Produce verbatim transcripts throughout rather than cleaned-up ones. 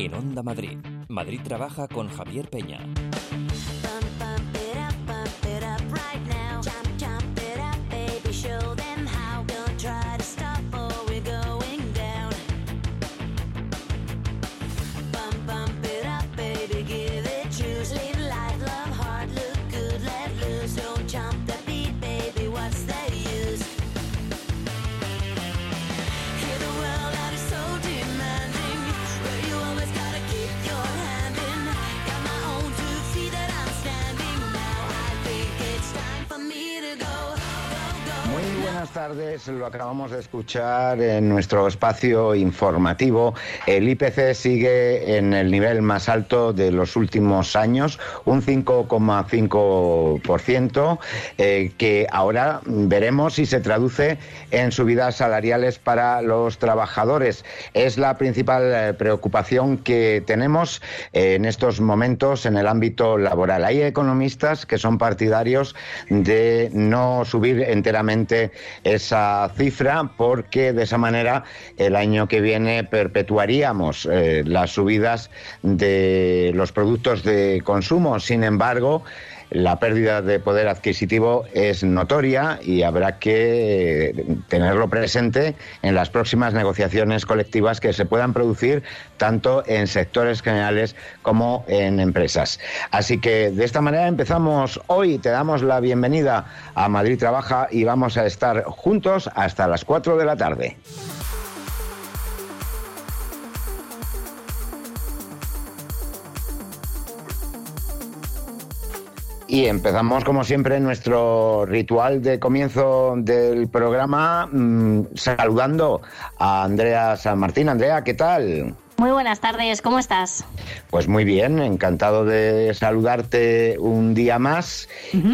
En Onda Madrid, Madrid Trabaja con Javier Peña. Buenas tardes, lo acabamos de escuchar en nuestro espacio informativo. El I P C sigue en el nivel más alto de los últimos años, un cinco coma cinco por ciento, eh, que ahora veremos si se traduce en subidas salariales para los trabajadores. Es la principal preocupación que tenemos en estos momentos en el ámbito laboral. Hay economistas que son partidarios de no subir enteramente esa cifra, porque de esa manera el año que viene perpetuaríamos eh, las subidas de los productos de consumo. Sin embargo, la pérdida de poder adquisitivo es notoria y habrá que tenerlo presente en las próximas negociaciones colectivas que se puedan producir tanto en sectores generales como en empresas. Así que de esta manera empezamos hoy. Te damos la bienvenida a Madrid Trabaja y vamos a estar juntos hasta las cuatro de la tarde. Y empezamos, como siempre, nuestro ritual de comienzo del programa mmm, saludando a Andrea San Martín. Andrea, ¿qué tal? Muy buenas tardes, ¿cómo estás? Pues muy bien, encantado de saludarte un día más. Uh-huh.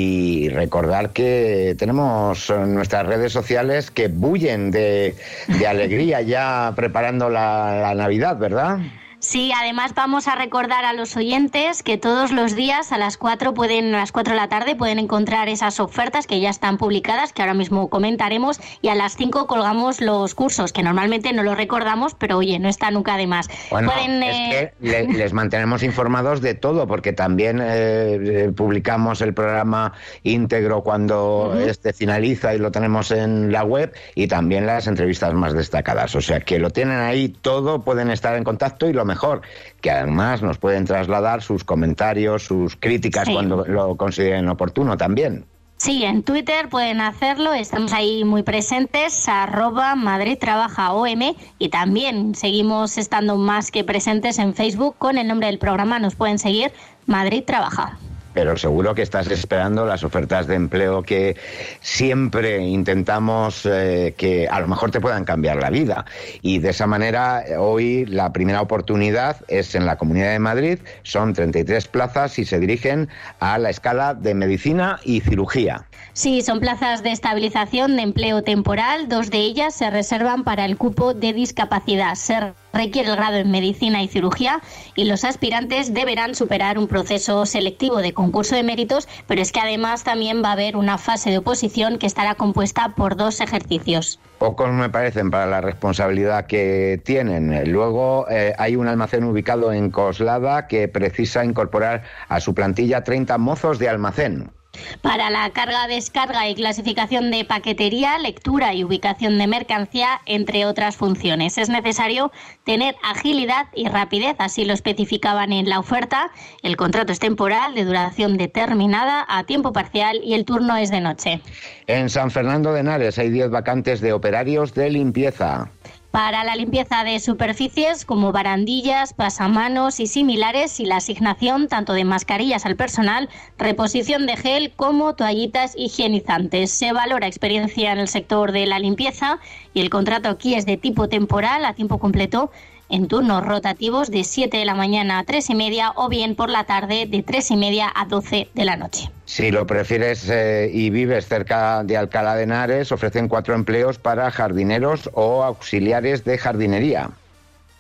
Y recordar que tenemos nuestras redes sociales que bullen de, de alegría ya preparando la, la Navidad, ¿verdad? Sí, además vamos a recordar a los oyentes que todos los días a las cuatro pueden, a las cuatro de la tarde pueden encontrar esas ofertas que ya están publicadas, que ahora mismo comentaremos, y a las cinco colgamos los cursos, que normalmente no los recordamos, pero oye, no está nunca de más. Bueno, pueden, es eh... que le, les mantenemos informados de todo, porque también eh, publicamos el programa íntegro cuando uh-huh. este finaliza y lo tenemos en la web, y también las entrevistas más destacadas. O sea, que lo tienen ahí todo, pueden estar en contacto y lo mejor, que además nos pueden trasladar sus comentarios, sus críticas sí. cuando lo consideren oportuno también. Sí, en Twitter pueden hacerlo, estamos ahí muy presentes, arroba Madrid Trabaja O M, y también seguimos estando más que presentes en Facebook con el nombre del programa, nos pueden seguir Madrid Trabaja. Pero seguro que estás esperando las ofertas de empleo que siempre intentamos eh, que a lo mejor te puedan cambiar la vida. Y de esa manera, hoy la primera oportunidad es en la Comunidad de Madrid, son treinta y tres plazas y se dirigen a la escala de medicina y cirugía. Sí, son plazas de estabilización de empleo temporal, dos de ellas se reservan para el cupo de discapacidad. Se requiere el grado en medicina y cirugía y los aspirantes deberán superar un proceso selectivo de concurso de méritos, pero es que además también va a haber una fase de oposición que estará compuesta por dos ejercicios. Pocos me parecen para la responsabilidad que tienen. Luego eh, hay un almacén ubicado en Coslada que precisa incorporar a su plantilla treinta mozos de almacén. Para la carga, descarga y clasificación de paquetería, lectura y ubicación de mercancía, entre otras funciones. Es necesario tener agilidad y rapidez, así lo especificaban en la oferta. El contrato es temporal, de duración determinada, a tiempo parcial y el turno es de noche. En San Fernando de Henares hay diez vacantes de operarios de limpieza. Para la limpieza de superficies como barandillas, pasamanos y similares, y la asignación tanto de mascarillas al personal, reposición de gel como toallitas higienizantes. Se valora experiencia en el sector de la limpieza y el contrato aquí es de tipo temporal a tiempo completo en turnos rotativos de siete de la mañana a tres y media o bien por la tarde de tres y media a doce de la noche. Si lo prefieres eh, y vives cerca de Alcalá de Henares, ofrecen cuatro empleos para jardineros o auxiliares de jardinería.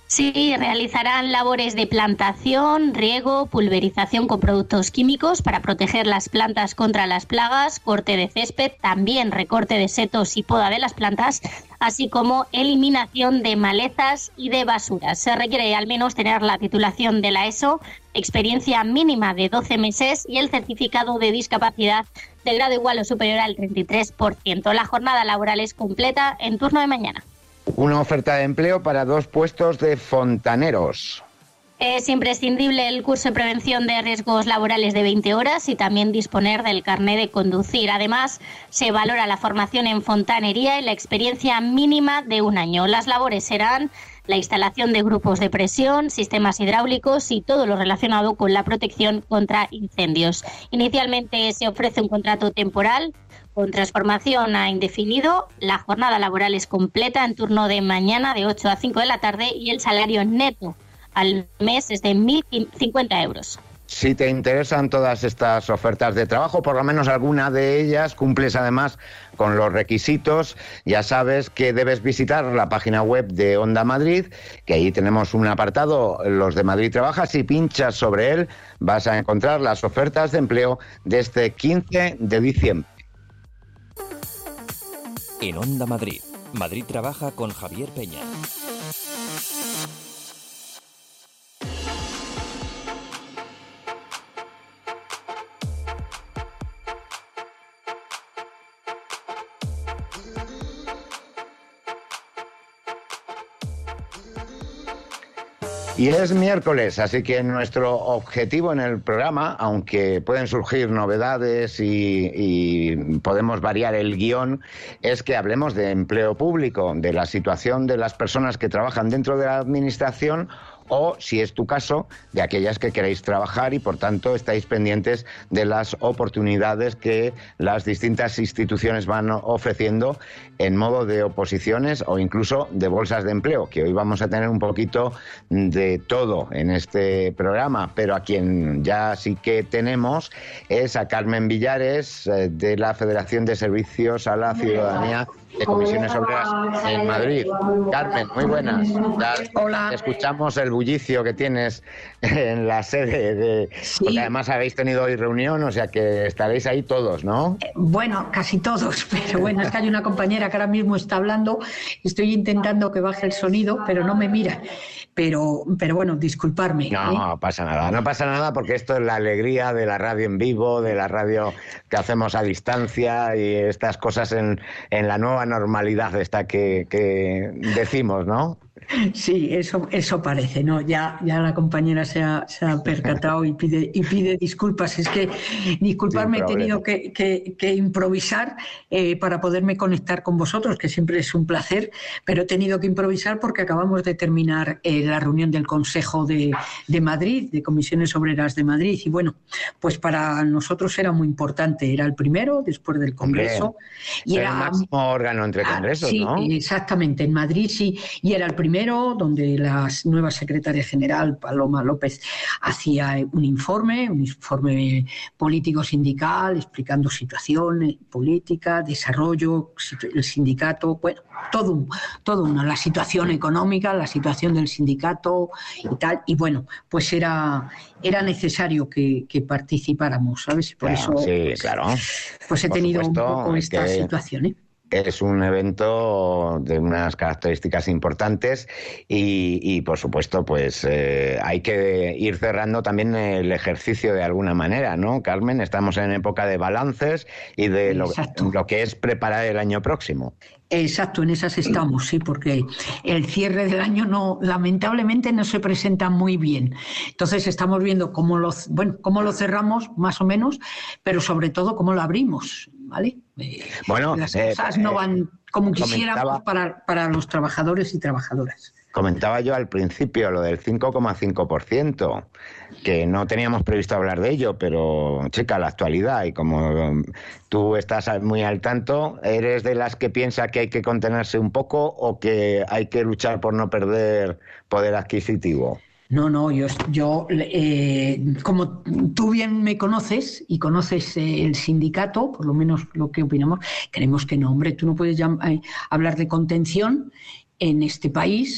Sí, realizarán labores de plantación, riego, pulverización con productos químicos para proteger las plantas contra las plagas, corte de césped, también recorte de setos y poda de las plantas, así como eliminación de malezas y de basuras. Se requiere al menos tener la titulación de la ESO, experiencia mínima de doce meses y el certificado de discapacidad de grado igual o superior al treinta y tres por ciento. La jornada laboral es completa en turno de mañana. Una oferta de empleo para dos puestos de fontaneros. Es imprescindible el curso de prevención de riesgos laborales de veinte horas y también disponer del carné de conducir. Además, se valora la formación en fontanería y la experiencia mínima de un año. Las labores serán la instalación de grupos de presión, sistemas hidráulicos y todo lo relacionado con la protección contra incendios. Inicialmente se ofrece un contrato temporal con transformación a indefinido. La jornada laboral es completa en turno de mañana de ocho a cinco de la tarde y el salario neto al mes es de mil cincuenta euros. Si te interesan todas estas ofertas de trabajo, por lo menos alguna de ellas, cumples además con los requisitos, ya sabes que debes visitar la página web de Onda Madrid, que ahí tenemos un apartado, Los de Madrid Trabaja. Si pinchas sobre él, vas a encontrar las ofertas de empleo de este quince de diciembre. En Onda Madrid, Madrid Trabaja con Javier Peña. Y es miércoles, así que nuestro objetivo en el programa, aunque pueden surgir novedades y, y podemos variar el guión, es que hablemos de empleo público, de la situación de las personas que trabajan dentro de la administración o, si es tu caso, de aquellas que queréis trabajar y, por tanto, estáis pendientes de las oportunidades que las distintas instituciones van ofreciendo en modo de oposiciones o incluso de bolsas de empleo, que hoy vamos a tener un poquito de todo en este programa, pero a quien ya sí que tenemos es a Carmen Villares, de la Federación de Servicios a la Ciudadanía de Comisiones Obreras en Madrid. Carmen, muy buenas. Ya Hola. Escuchamos el bullicio que tienes en la sede, de, sí. Porque además habéis tenido hoy reunión, o sea que estaréis ahí todos, ¿no? Bueno, casi todos, pero bueno, es que hay una compañera que ahora mismo está hablando, estoy intentando que baje el sonido, pero no me mira. Pero, pero bueno, disculparme. No, ¿eh? no pasa nada, no pasa nada porque esto es la alegría de la radio en vivo, de la radio que hacemos a distancia y estas cosas en, en la nueva normalidad esta que, que decimos, ¿no? Sí, eso eso parece, ¿no? Ya ya la compañera se ha, se ha percatado y pide y pide disculpas. Es que disculparme, he tenido que, que, que improvisar eh, para poderme conectar con vosotros, que siempre es un placer, pero he tenido que improvisar porque acabamos de terminar eh, la reunión del Consejo de, de Madrid, de Comisiones Obreras de Madrid, y bueno, pues para nosotros era muy importante, era el primero después del Congreso. Hombre, y era el máximo órgano entre congresos, ah, sí, ¿no? Exactamente, en Madrid sí, y era el primero donde la nueva secretaria general, Paloma López, hacía un informe, un informe político-sindical, explicando situaciones, política, desarrollo, el sindicato, bueno, todo, todo una, la situación económica, la situación del sindicato y tal, y bueno, pues era, era necesario que, que participáramos, ¿sabes? Por Claro, eso, sí, claro. pues he Por tenido supuesto, un poco esta que... situación, ¿eh? Es un evento de unas características importantes y, y por supuesto, pues eh, hay que ir cerrando también el ejercicio de alguna manera, ¿no, Carmen? Estamos en época de balances y de lo, lo que es preparar el año próximo. Exacto, en esas estamos, sí, porque el cierre del año no, lamentablemente no se presenta muy bien. Entonces estamos viendo cómo lo, bueno, cómo lo cerramos, más o menos, pero sobre todo cómo lo abrimos, ¿vale? Eh, bueno, las eh, cosas no van como quisiéramos comentaba... para, para los trabajadores y trabajadoras. Comentaba yo al principio lo del cinco coma cinco por ciento, que no teníamos previsto hablar de ello, pero checa la actualidad y como tú estás muy al tanto, ¿eres de las que piensa que hay que contenerse un poco o que hay que luchar por no perder poder adquisitivo? No, no, yo, yo eh, como tú bien me conoces y conoces eh, el sindicato, por lo menos lo que opinamos, creemos que no, hombre, tú no puedes llam- eh, hablar de contención en este país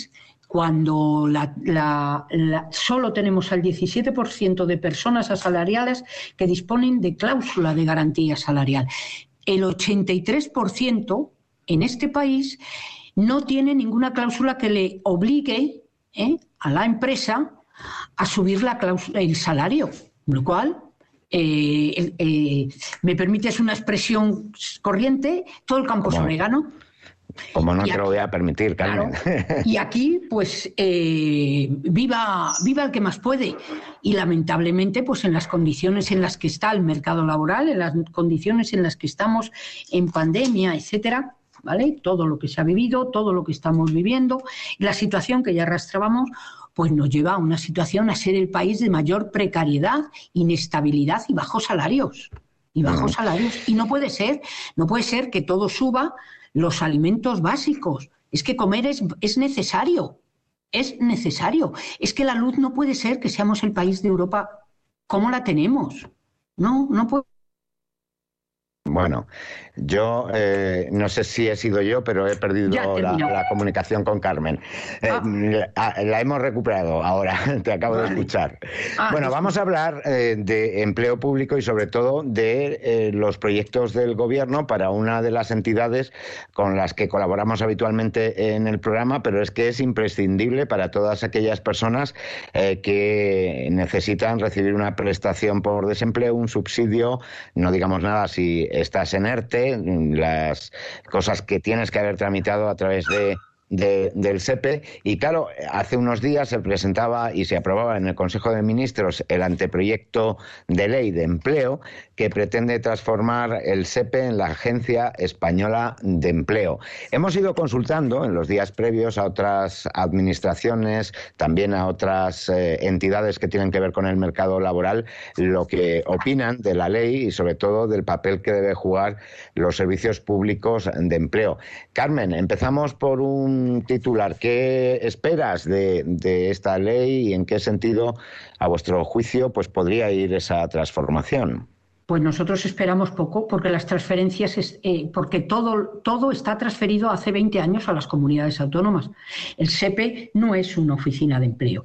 cuando la, la, la, solo tenemos al diecisiete por ciento de personas asalariadas que disponen de cláusula de garantía salarial. El ochenta y tres por ciento en este país no tiene ninguna cláusula que le obligue ¿eh? a la empresa a subir la cláusula, el salario, lo cual, eh, eh, me permites una expresión corriente, todo el campo es orégano. Como no y te aquí, lo voy a permitir, Carmen. Claro, y aquí, pues, eh, viva, viva el que más puede. Y lamentablemente, pues en las condiciones en las que está el mercado laboral, en las condiciones en las que estamos en pandemia, etcétera, ¿vale? Todo lo que se ha vivido, todo lo que estamos viviendo, la situación que ya arrastrábamos, pues nos lleva a una situación a ser el país de mayor precariedad, inestabilidad y bajos salarios. Y bajos salarios. Y no puede ser, no puede ser que todo suba. Los alimentos básicos. Es que comer es, es necesario. Es necesario. Es que la luz no puede ser que seamos el país de Europa como la tenemos. No, no puede. Bueno, yo eh, no sé si he sido yo, pero he perdido la, la comunicación con Carmen. Eh, ah. la, la hemos recuperado ahora, te acabo vale. de escuchar. Ah, bueno, vamos a hablar eh, de empleo público y sobre todo de eh, los proyectos del Gobierno para una de las entidades con las que colaboramos habitualmente en el programa, pero es que es imprescindible para todas aquellas personas eh, que necesitan recibir una prestación por desempleo, un subsidio, no digamos nada si estás en ERTE, las cosas que tienes que haber tramitado a través de, de, del S E P E. Y claro, hace unos días se presentaba y se aprobaba en el Consejo de Ministros el anteproyecto de ley de empleo que pretende transformar el S E P E en la Agencia Española de Empleo. Hemos ido consultando en los días previos a otras administraciones, también a otras eh, entidades que tienen que ver con el mercado laboral, lo que opinan de la ley y sobre todo del papel que debe jugar los servicios públicos de empleo. Carmen, empezamos por un titular. ¿Qué esperas de, de esta ley y en qué sentido, a vuestro juicio, pues podría ir esa transformación? Pues nosotros esperamos poco, porque las transferencias, es, eh, porque todo, todo está transferido hace veinte años a las comunidades autónomas. El S E P E no es una oficina de empleo.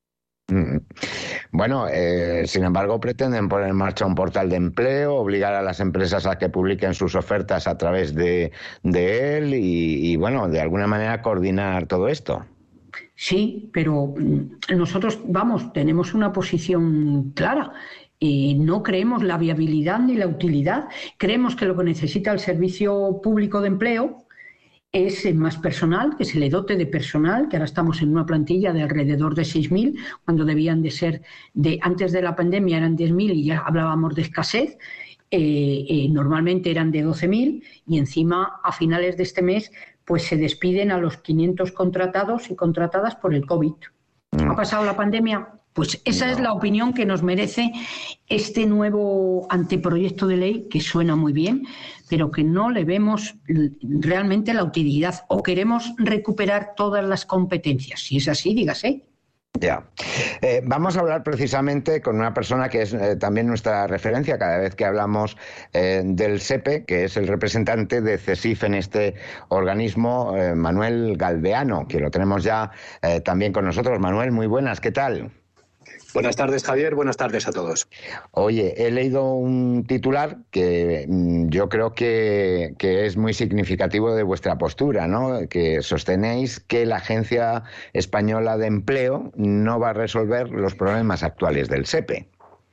Bueno, eh, sin embargo, pretenden poner en marcha un portal de empleo, obligar a las empresas a que publiquen sus ofertas a través de, de él y, y, bueno, de alguna manera coordinar todo esto. Sí, pero nosotros, vamos, tenemos una posición clara. Eh, no creemos la viabilidad ni la utilidad. Creemos que lo que necesita el Servicio Público de Empleo es más personal, que se le dote de personal, que ahora estamos en una plantilla de alrededor de seis mil, cuando debían de ser, de antes de la pandemia eran diez mil y ya hablábamos de escasez. Eh, eh, normalmente eran de doce mil y encima a finales de este mes pues se despiden a los quinientos contratados y contratadas por el COVID. ¿Ha pasado la pandemia? Pues esa no. es la opinión que nos merece este nuevo anteproyecto de ley, que suena muy bien, pero que no le vemos realmente la utilidad, o queremos recuperar todas las competencias. Si es así, dígase. Ya. Eh, vamos a hablar precisamente con una persona que es eh, también nuestra referencia cada vez que hablamos eh, del S E P E, que es el representante de CESIF en este organismo, eh, Manuel Galdeano, que lo tenemos ya eh, también con nosotros. Manuel, muy buenas, ¿qué tal? Buenas tardes, Javier. Buenas tardes a todos. Oye, he leído un titular que mmm, yo creo que, que es muy significativo de vuestra postura, ¿no? Que sostenéis que la Agencia Española de Empleo no va a resolver los problemas actuales del S E P E.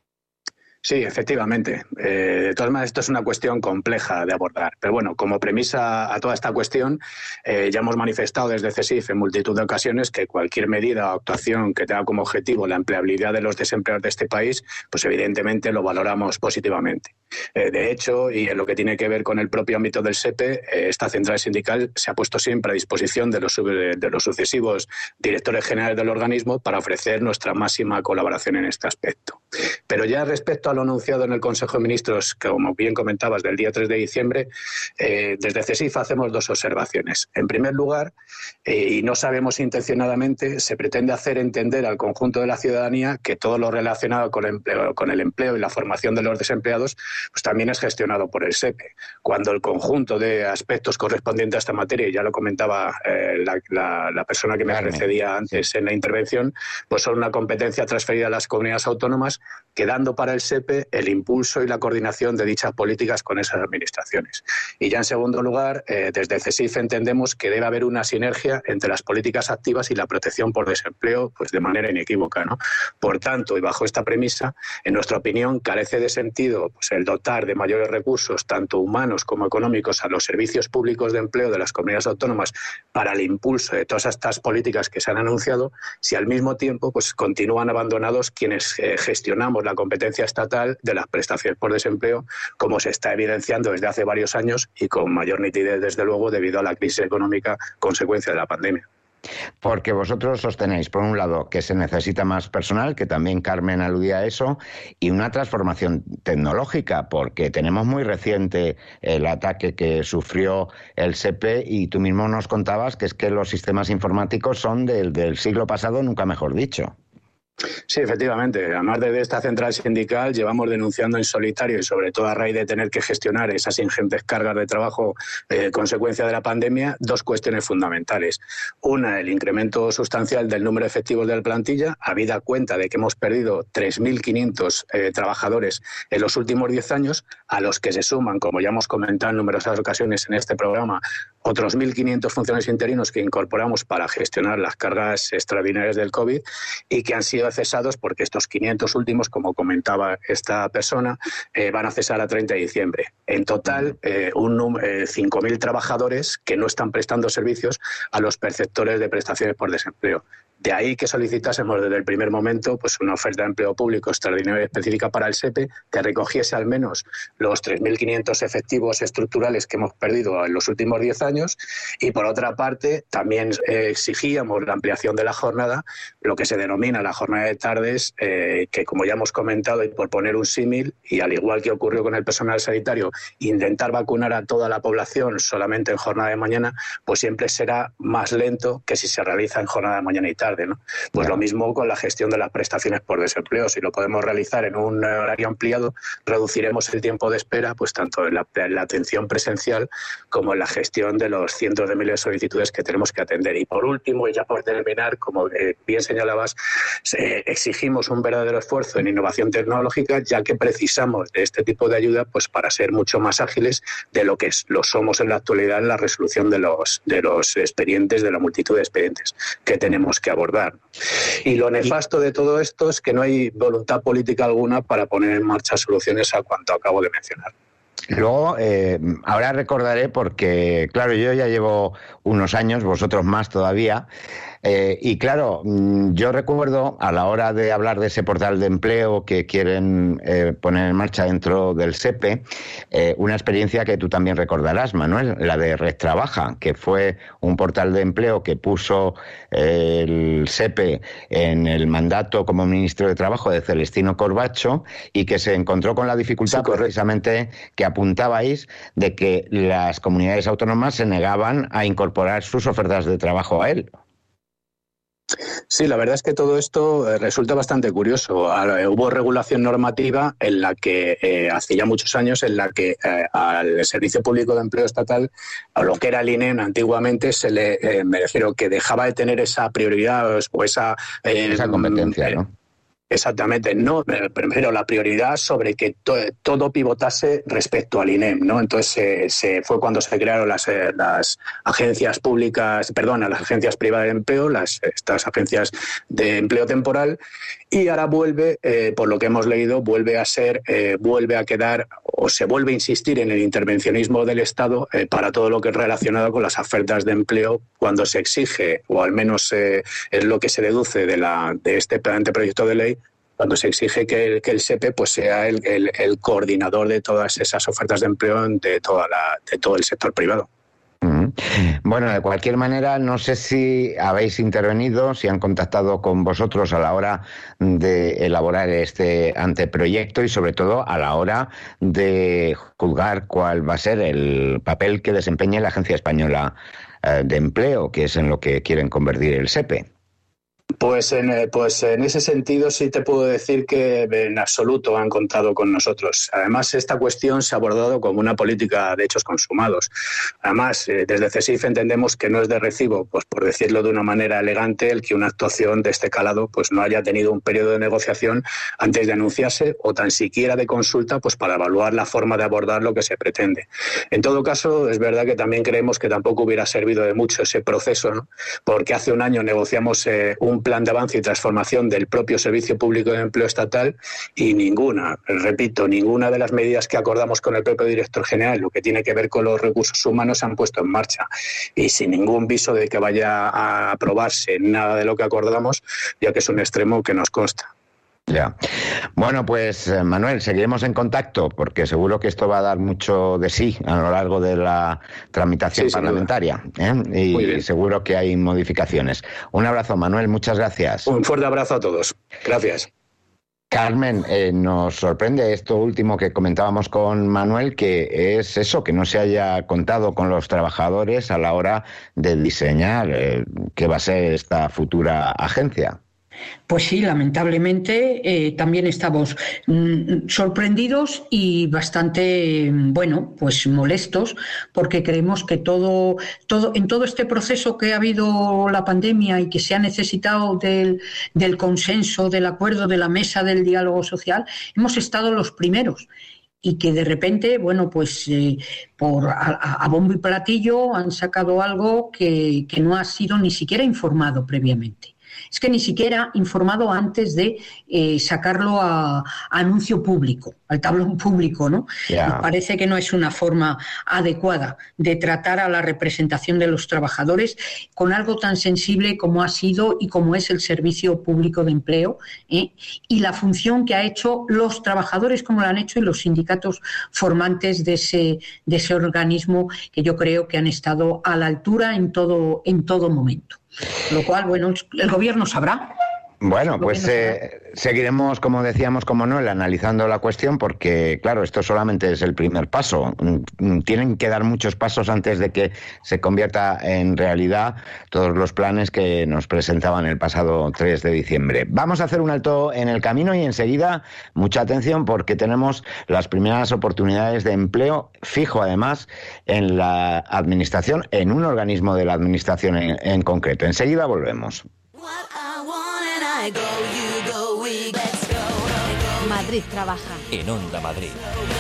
Sí, efectivamente. Eh, de todas maneras, esto es una cuestión compleja de abordar. Pero bueno, como premisa a toda esta cuestión, eh, ya hemos manifestado desde CESIF en multitud de ocasiones que cualquier medida o actuación que tenga como objetivo la empleabilidad de los desempleados de este país, pues evidentemente lo valoramos positivamente. Eh, de hecho, y en lo que tiene que ver con el propio ámbito del S E P E, eh, esta central sindical se ha puesto siempre a disposición de los, de los sucesivos directores generales del organismo para ofrecer nuestra máxima colaboración en este aspecto. Pero ya respecto respecto a lo anunciado en el Consejo de Ministros, que como bien comentabas, del día tres de diciembre, eh, desde CESIF hacemos dos observaciones. En primer lugar, eh, y no sabemos intencionadamente, se pretende hacer entender al conjunto de la ciudadanía que todo lo relacionado con el empleo, con el empleo y la formación de los desempleados pues también es gestionado por el SEPE, cuando el conjunto de aspectos correspondientes a esta materia, y ya lo comentaba eh, la, la, la persona que me Carmen. precedía antes en la intervención, pues son una competencia transferida a las comunidades autónomas, quedando para el SEPE el impulso y la coordinación de dichas políticas con esas administraciones. Y ya en segundo lugar, eh, desde CESIF entendemos que debe haber una sinergia entre las políticas activas y la protección por desempleo, pues de manera inequívoca, ¿no? Por tanto, y bajo esta premisa, en nuestra opinión, carece de sentido pues, el dotar de mayores recursos, tanto humanos como económicos, a los servicios públicos de empleo de las comunidades autónomas para el impulso de todas estas políticas que se han anunciado, si al mismo tiempo pues, continúan abandonados quienes eh, gestionamos la competencia estatal de las prestaciones por desempleo, como se está evidenciando desde hace varios años y con mayor nitidez, desde luego, debido a la crisis económica consecuencia de la pandemia. Porque vosotros sostenéis, por un lado, que se necesita más personal, que también Carmen aludía a eso, y una transformación tecnológica, porque tenemos muy reciente el ataque que sufrió el SEPE y tú mismo nos contabas que es que los sistemas informáticos son del, del siglo pasado, nunca mejor dicho. Sí, efectivamente. Además de esta central sindical, llevamos denunciando en solitario y sobre todo a raíz de tener que gestionar esas ingentes cargas de trabajo eh, consecuencia de la pandemia, dos cuestiones fundamentales. Una, el incremento sustancial del número de efectivos de la plantilla, habida cuenta de que hemos perdido tres mil quinientos eh, trabajadores en los últimos diez años, a los que se suman, como ya hemos comentado en numerosas ocasiones en este programa, otros mil quinientos funcionarios interinos que incorporamos para gestionar las cargas extraordinarias del COVID y que han sido cesados porque estos quinientos últimos, como comentaba esta persona, eh, van a cesar a treinta de diciembre. En total, eh, un, eh, cinco mil trabajadores que no están prestando servicios a los perceptores de prestaciones por desempleo. De ahí que solicitásemos desde el primer momento pues una oferta de empleo público extraordinaria y específica para el SEPE que recogiese al menos los tres mil quinientos efectivos estructurales que hemos perdido en los últimos diez años y, por otra parte, también eh, exigíamos la ampliación de la jornada, lo que se denomina la jornada de tardes, eh, que, como ya hemos comentado, y por poner un símil, y al igual que ocurrió con el personal sanitario, intentar vacunar a toda la población solamente en jornada de mañana, pues siempre será más lento que si se realiza en jornada de mañana y tarde. ¿No? Pues claro. Lo mismo con la gestión de las prestaciones por desempleo. Si lo podemos realizar en un horario ampliado, reduciremos el tiempo de espera, pues tanto en la, en la atención presencial como en la gestión de los cientos de miles de solicitudes que tenemos que atender. Y por último, y ya por terminar, como bien señalabas, eh, exigimos un verdadero esfuerzo en innovación tecnológica, ya que precisamos de este tipo de ayuda pues para ser mucho más ágiles de lo que es, lo somos en la actualidad en la resolución de los, de los expedientes, de la multitud de expedientes que tenemos que abordar. Y lo nefasto de todo esto es que no hay voluntad política alguna para poner en marcha soluciones a cuanto acabo de mencionar. Luego, eh, ahora recordaré porque, claro, yo ya llevo unos años, vosotros más todavía, eh, y claro, yo recuerdo a la hora de hablar de ese portal de empleo que quieren eh, poner en marcha dentro del SEPE, eh, una experiencia que tú también recordarás, Manuel, la de Red Trabaja, que fue un portal de empleo que puso eh, el SEPE en el mandato como ministro de Trabajo de Celestino Corbacho y que se encontró con la dificultad sí, precisamente que apuntabais de que las comunidades autónomas se negaban a incorporar sus ofertas de trabajo a él. Sí, la verdad es que todo esto resulta bastante curioso. Hubo regulación normativa en la que, eh, hace ya muchos años, en la que eh, al Servicio Público de Empleo Estatal, a lo que era el I N E M antiguamente, se le, eh, me refiero, que dejaba de tener esa prioridad o esa... Eh, esa competencia, eh, ¿no? Exactamente, no, primero la prioridad sobre que to, todo pivotase respecto al I N E M, ¿no? Entonces eh, se fue cuando se crearon las, eh, las agencias públicas, perdón, las agencias privadas de empleo, las estas agencias de empleo temporal, y ahora vuelve, eh, por lo que hemos leído, vuelve a ser, eh, vuelve a quedar o se vuelve a insistir en el intervencionismo del Estado eh, para todo lo que es relacionado con las ofertas de empleo cuando se exige, o al menos eh, es lo que se deduce de, la, de este proyecto de ley, cuando se exige que el, que el SEPE pues sea el, el, el coordinador de todas esas ofertas de empleo de, toda la, de todo el sector privado. Mm. Bueno, de cualquier manera, no sé si habéis intervenido, si han contactado con vosotros a la hora de elaborar este anteproyecto y sobre todo a la hora de juzgar cuál va a ser el papel que desempeñe la Agencia Española de Empleo, que es en lo que quieren convertir el S E P E. Pues en, pues en ese sentido sí te puedo decir que en absoluto han contado con nosotros. Además, esta cuestión se ha abordado como una política de hechos consumados. Además, desde CESIF entendemos que no es de recibo, pues por decirlo de una manera elegante, el que una actuación de este calado pues no haya tenido un periodo de negociación antes de anunciarse o tan siquiera de consulta pues para evaluar la forma de abordar lo que se pretende. En todo caso, es verdad que también creemos que tampoco hubiera servido de mucho ese proceso, ¿no? Porque hace un año negociamos eh, un plan de avance y transformación del propio Servicio Público de Empleo Estatal y ninguna, repito, ninguna de las medidas que acordamos con el propio director general, lo que tiene que ver con los recursos humanos, se han puesto en marcha. Y sin ningún viso de que vaya a aprobarse nada de lo que acordamos, ya que es un extremo que nos consta. Ya. Bueno, pues Manuel, seguiremos en contacto porque seguro que esto va a dar mucho de sí a lo largo de la tramitación sí, parlamentaria, ¿eh? Y seguro que hay modificaciones. Un abrazo, Manuel, muchas gracias. Un fuerte abrazo a todos. Gracias. Carmen, eh, nos sorprende esto último que comentábamos con Manuel, que es eso, que no se haya contado con los trabajadores a la hora de diseñar eh, qué va a ser esta futura agencia. Pues sí, lamentablemente eh, también estamos mm, sorprendidos y bastante, bueno, pues molestos, porque creemos que todo, todo, en todo este proceso que ha habido la pandemia y que se ha necesitado del, del consenso, del acuerdo, de la mesa del diálogo social, hemos estado los primeros. Y que de repente, bueno, pues eh, por a, a bombo y platillo han sacado algo que, que no ha sido ni siquiera informado previamente. Es que ni siquiera informado antes de eh, sacarlo a, a anuncio público, al tablón público, ¿no? Yeah. Nos parece que no es una forma adecuada de tratar a la representación de los trabajadores con algo tan sensible como ha sido y como es el Servicio Público de Empleo, ¿eh? Y la función que ha hecho los trabajadores, como lo han hecho, y los sindicatos formantes de ese, de ese organismo, que yo creo que han estado a la altura en todo, en todo momento. Lo cual, bueno, el gobierno sabrá. Bueno, pues eh, seguiremos, como decíamos, como no, analizando la cuestión, porque, claro, esto solamente es el primer paso. Tienen que dar muchos pasos antes de que se convierta en realidad todos los planes que nos presentaban el pasado tres de diciembre. Vamos a hacer un alto en el camino y enseguida, mucha atención, porque tenemos las primeras oportunidades de empleo fijo, además, en la administración, en un organismo de la administración en, en concreto. Enseguida volvemos. Madrid trabaja. En Onda Madrid.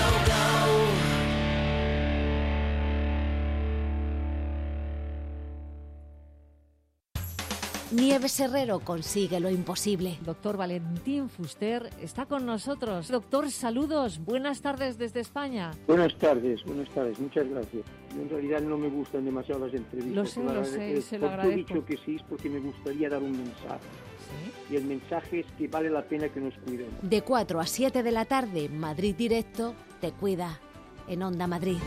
Nieves Herrero consigue lo imposible. Doctor Valentín Fuster está con nosotros. Doctor, saludos. Buenas tardes desde España. Buenas tardes, buenas tardes. Muchas gracias. Yo en realidad no me gustan demasiado las entrevistas. Lo sé, lo sé, se lo agradezco. He dicho que sí es porque me gustaría dar un mensaje. ¿Sí? Y el mensaje es que vale la pena que nos cuidemos. De cuatro a siete de la tarde, Madrid Directo te cuida en Onda Madrid.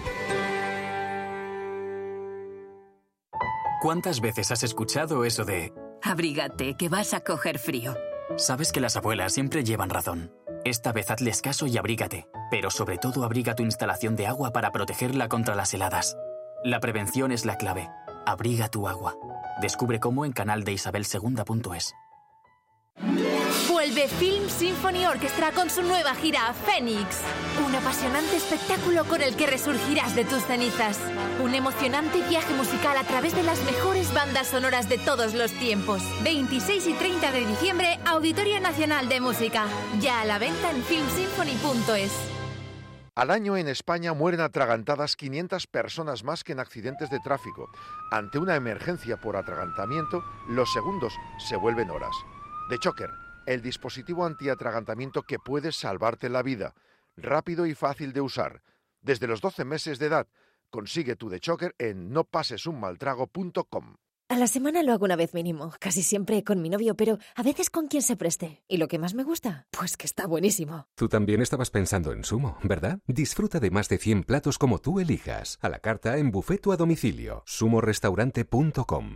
¿Cuántas veces has escuchado eso de abrígate, que vas a coger frío? Sabes que las abuelas siempre llevan razón. Esta vez hazles caso y abrígate. Pero sobre todo abriga tu instalación de agua para protegerla contra las heladas. La prevención es la clave. Abriga tu agua. Descubre cómo en canal de isabel segunda punto es. Vuelve Film Symphony Orchestra con su nueva gira Fénix. Un apasionante espectáculo con el que resurgirás de tus cenizas. Un emocionante viaje musical a través de las mejores bandas sonoras de todos los tiempos. veintiséis y treinta de diciembre, Auditorio Nacional de Música. Ya a la venta en film symphony punto es. Al año en España mueren atragantadas quinientas personas más que en accidentes de tráfico. Ante una emergencia por atragantamiento, los segundos se vuelven horas. The Choker, el dispositivo antiatragantamiento que puede salvarte la vida. Rápido y fácil de usar. Desde los doce meses de edad, consigue tu The Choker en no pases un mal trago punto com. A la semana lo hago una vez mínimo, casi siempre con mi novio, pero a veces con quien se preste. ¿Y lo que más me gusta? Pues que está buenísimo. Tú también estabas pensando en Sumo, ¿verdad? Disfruta de más de cien platos como tú elijas, a la carta, en buffet o a domicilio. sumo restaurante punto com.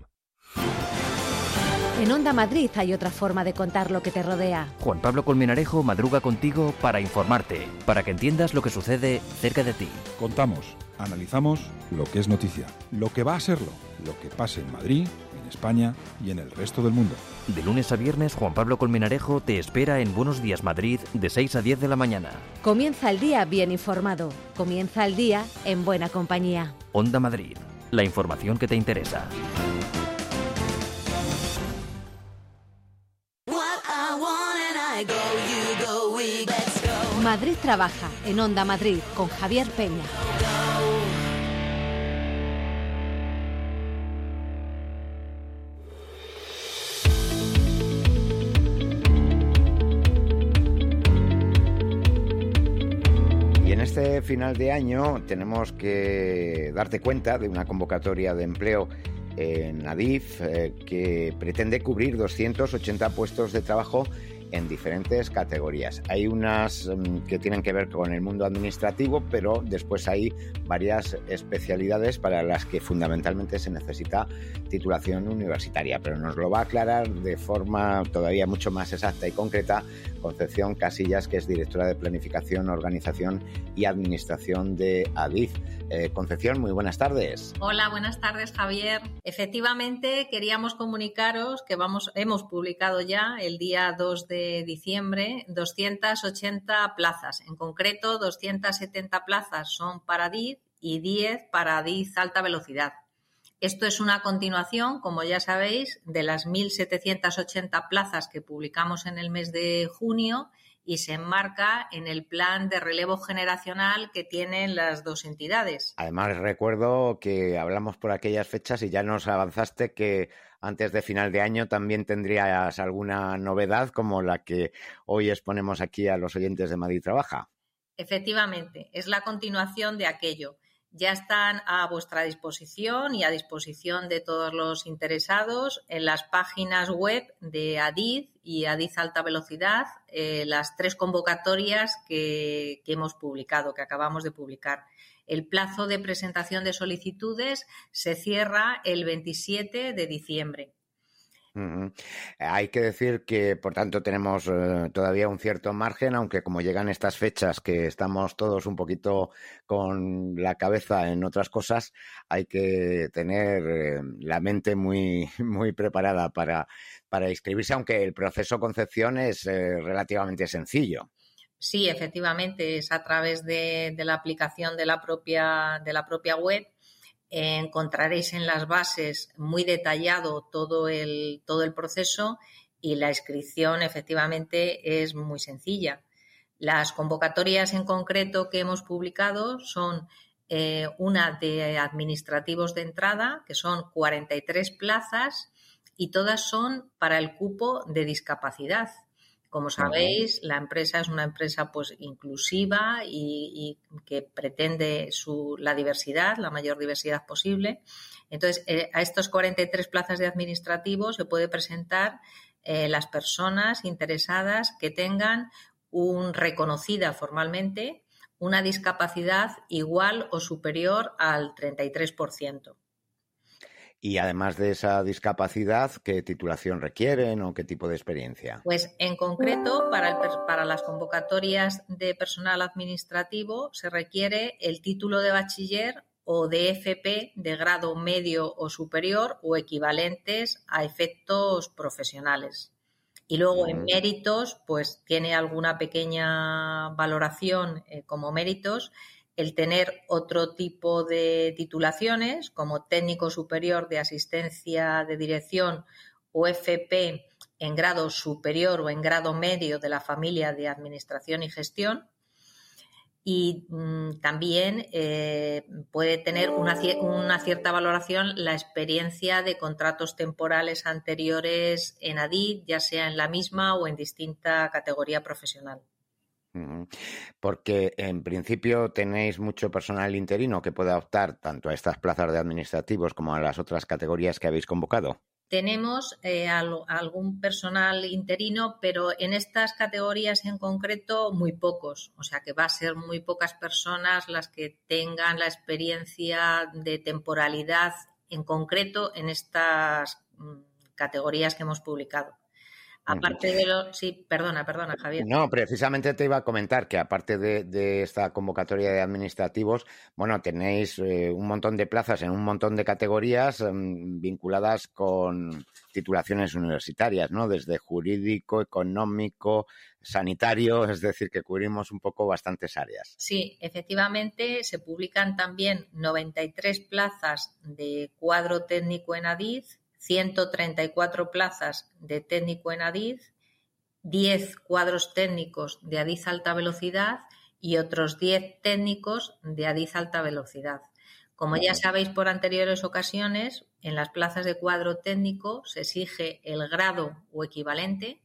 En Onda Madrid hay otra forma de contar lo que te rodea. Juan Pablo Colmenarejo madruga contigo para informarte, para que entiendas lo que sucede cerca de ti. Contamos, analizamos lo que es noticia, lo que va a serlo, lo que pase en Madrid, en España y en el resto del mundo. De lunes a viernes, Juan Pablo Colmenarejo te espera en Buenos Días Madrid de seis a diez de la mañana. Comienza el día bien informado. Comienza el día en buena compañía. Onda Madrid, la información que te interesa. Madrid trabaja en Onda Madrid con Javier Peña. Y en este final de año tenemos que darte cuenta de una convocatoria de empleo en Adif eh, que pretende cubrir doscientos ochenta puestos de trabajo en diferentes categorías. Hay unas um, que tienen que ver con el mundo administrativo, pero después hay varias especialidades para las que fundamentalmente se necesita titulación universitaria. Pero nos lo va a aclarar de forma todavía mucho más exacta y concreta Concepción Casillas, que es directora de Planificación, Organización y Administración de Adif. Eh, Concepción, muy buenas tardes. Hola, buenas tardes, Javier. Efectivamente, queríamos comunicaros que vamos, hemos publicado ya el día dos de diciembre doscientas ochenta plazas. En concreto, doscientas setenta plazas son para Adif y diez para Adif Alta Velocidad. Esto es una continuación, como ya sabéis, de las mil setecientas ochenta plazas que publicamos en el mes de junio y se enmarca en el plan de relevo generacional que tienen las dos entidades. Además, recuerdo que hablamos por aquellas fechas y ya nos avanzaste que antes de final de año también tendrías alguna novedad como la que hoy exponemos aquí a los oyentes de Madrid Trabaja. Efectivamente, es la continuación de aquello. Ya están a vuestra disposición y a disposición de todos los interesados en las páginas web de Adif y Adif Alta Velocidad, eh, las tres convocatorias que, que hemos publicado, que acabamos de publicar. El plazo de presentación de solicitudes se cierra el veintisiete de diciembre. Uh-huh. Hay que decir que, por tanto, tenemos eh, todavía un cierto margen, aunque como llegan estas fechas que estamos todos un poquito con la cabeza en otras cosas, hay que tener eh, la mente muy, muy preparada para, para inscribirse, aunque el proceso Concepción es eh, relativamente sencillo. Sí, efectivamente, es a través de, de la aplicación de la propia, de la propia web. Encontraréis en las bases muy detallado todo el, todo el proceso y la inscripción efectivamente es muy sencilla. Las convocatorias en concreto que hemos publicado son eh, una de administrativos de entrada, que son cuarenta y tres plazas y todas son para el cupo de discapacidad. Como sabéis, la empresa es una empresa pues inclusiva y, y que pretende su, la diversidad, la mayor diversidad posible. Entonces, eh, a estos cuarenta y tres plazas de administrativo se puede presentar eh, las personas interesadas que tengan un reconocida formalmente una discapacidad igual o superior al treinta y tres por ciento. Y además de esa discapacidad, ¿qué titulación requieren o qué tipo de experiencia? Pues en concreto, para, el, para las convocatorias de personal administrativo se requiere el título de bachiller o de F P de grado medio o superior o equivalentes a efectos profesionales. Y luego en méritos, pues tiene alguna pequeña valoración eh, como méritos el tener otro tipo de titulaciones como técnico superior de asistencia de dirección o F P en grado superior o en grado medio de la familia de administración y gestión. Y mmm, también eh, puede tener una, una cierta valoración la experiencia de contratos temporales anteriores en Adif, ya sea en la misma o en distinta categoría profesional. Porque en principio tenéis mucho personal interino que pueda optar tanto a estas plazas de administrativos como a las otras categorías que habéis convocado. Tenemos eh, al, algún personal interino, pero en estas categorías en concreto muy pocos. O sea que va a ser muy pocas personas las que tengan la experiencia de temporalidad en concreto en estas mm, categorías que hemos publicado. Aparte de lo... Sí, perdona, perdona, Javier. No, precisamente te iba a comentar que aparte de, de esta convocatoria de administrativos, bueno, tenéis eh, un montón de plazas en un montón de categorías eh, vinculadas con titulaciones universitarias, ¿no? Desde jurídico, económico, sanitario, es decir, que cubrimos un poco bastantes áreas. Sí, efectivamente, se publican también noventa y tres plazas de cuadro técnico en ADIZ, ciento treinta y cuatro plazas de técnico en ADIZ, diez cuadros técnicos de ADIZ alta velocidad y otros diez técnicos de ADIZ alta velocidad. Como ya sabéis por anteriores ocasiones, en las plazas de cuadro técnico se exige el grado o equivalente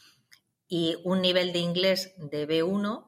y un nivel de inglés de B uno.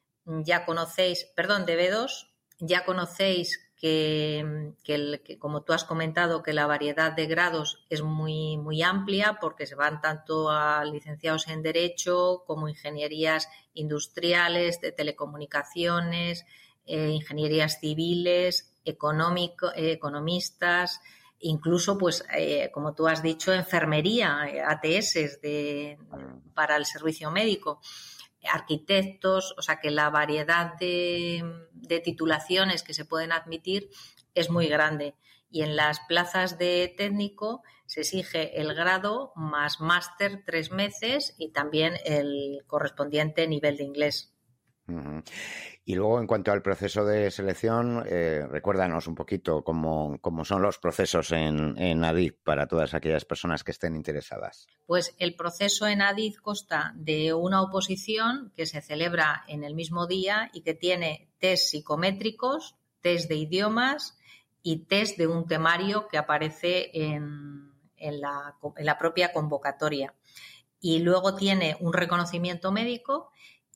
Ya conocéis, perdón, de B dos, ya conocéis Que, que, el, que, como tú has comentado, que la variedad de grados es muy, muy amplia porque se van tanto a licenciados en Derecho como ingenierías industriales, de telecomunicaciones, eh, ingenierías civiles, económico, eh, economistas, incluso, pues, eh, como tú has dicho, enfermería, A T S de, para el servicio médico. Arquitectos, o sea que la variedad de, de titulaciones que se pueden admitir es muy grande. Y en las plazas de técnico se exige el grado más máster tres meses y también el correspondiente nivel de inglés. Uh-huh. Y luego, en cuanto al proceso de selección, eh, recuérdanos un poquito cómo, cómo son los procesos en, en ADIZ para todas aquellas personas que estén interesadas. Pues el proceso en ADIZ consta de una oposición que se celebra en el mismo día y que tiene test psicométricos, test de idiomas y test de un temario que aparece en, en, la, en la propia convocatoria. Y luego tiene un reconocimiento médico.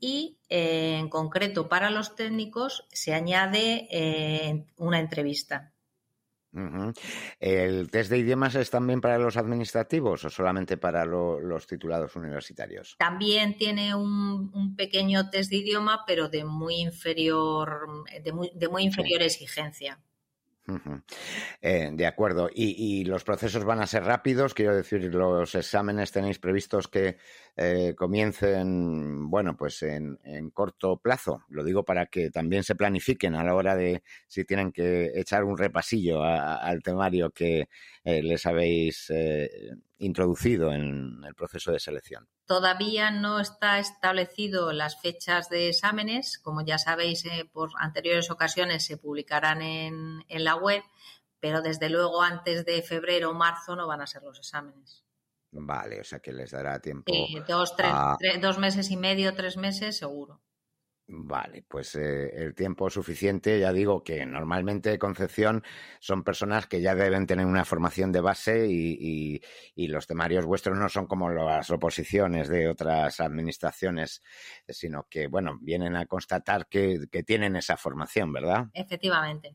Y eh, en concreto para los técnicos se añade eh, una entrevista. Uh-huh. ¿El test de idiomas es también para los administrativos o solamente para lo, los titulados universitarios? También tiene un, un pequeño test de idioma, pero de muy inferior, de muy, de muy inferior sí. exigencia. Uh-huh. Eh, de acuerdo. ¿Y, ¿Y los procesos van a ser rápidos? Quiero decir, los exámenes tenéis previstos que eh, comiencen, bueno, pues en, en corto plazo. Lo digo para que también se planifiquen a la hora de si tienen que echar un repasillo a, a, al temario que eh, les habéis eh, introducido en el proceso de selección. Todavía no está establecido las fechas de exámenes. Como ya sabéis, eh, por anteriores ocasiones se publicarán en, en la web, pero desde luego antes de febrero o marzo no van a ser los exámenes. Vale, o sea que les dará tiempo. Sí, dos, tres, a... tres, dos meses y medio, tres meses seguro. Vale, pues eh, el tiempo suficiente. Ya digo que normalmente, Concepción, son personas que ya deben tener una formación de base y, y, y los temarios vuestros no son como las oposiciones de otras administraciones, sino que, bueno, vienen a constatar que, que tienen esa formación, ¿verdad? Efectivamente.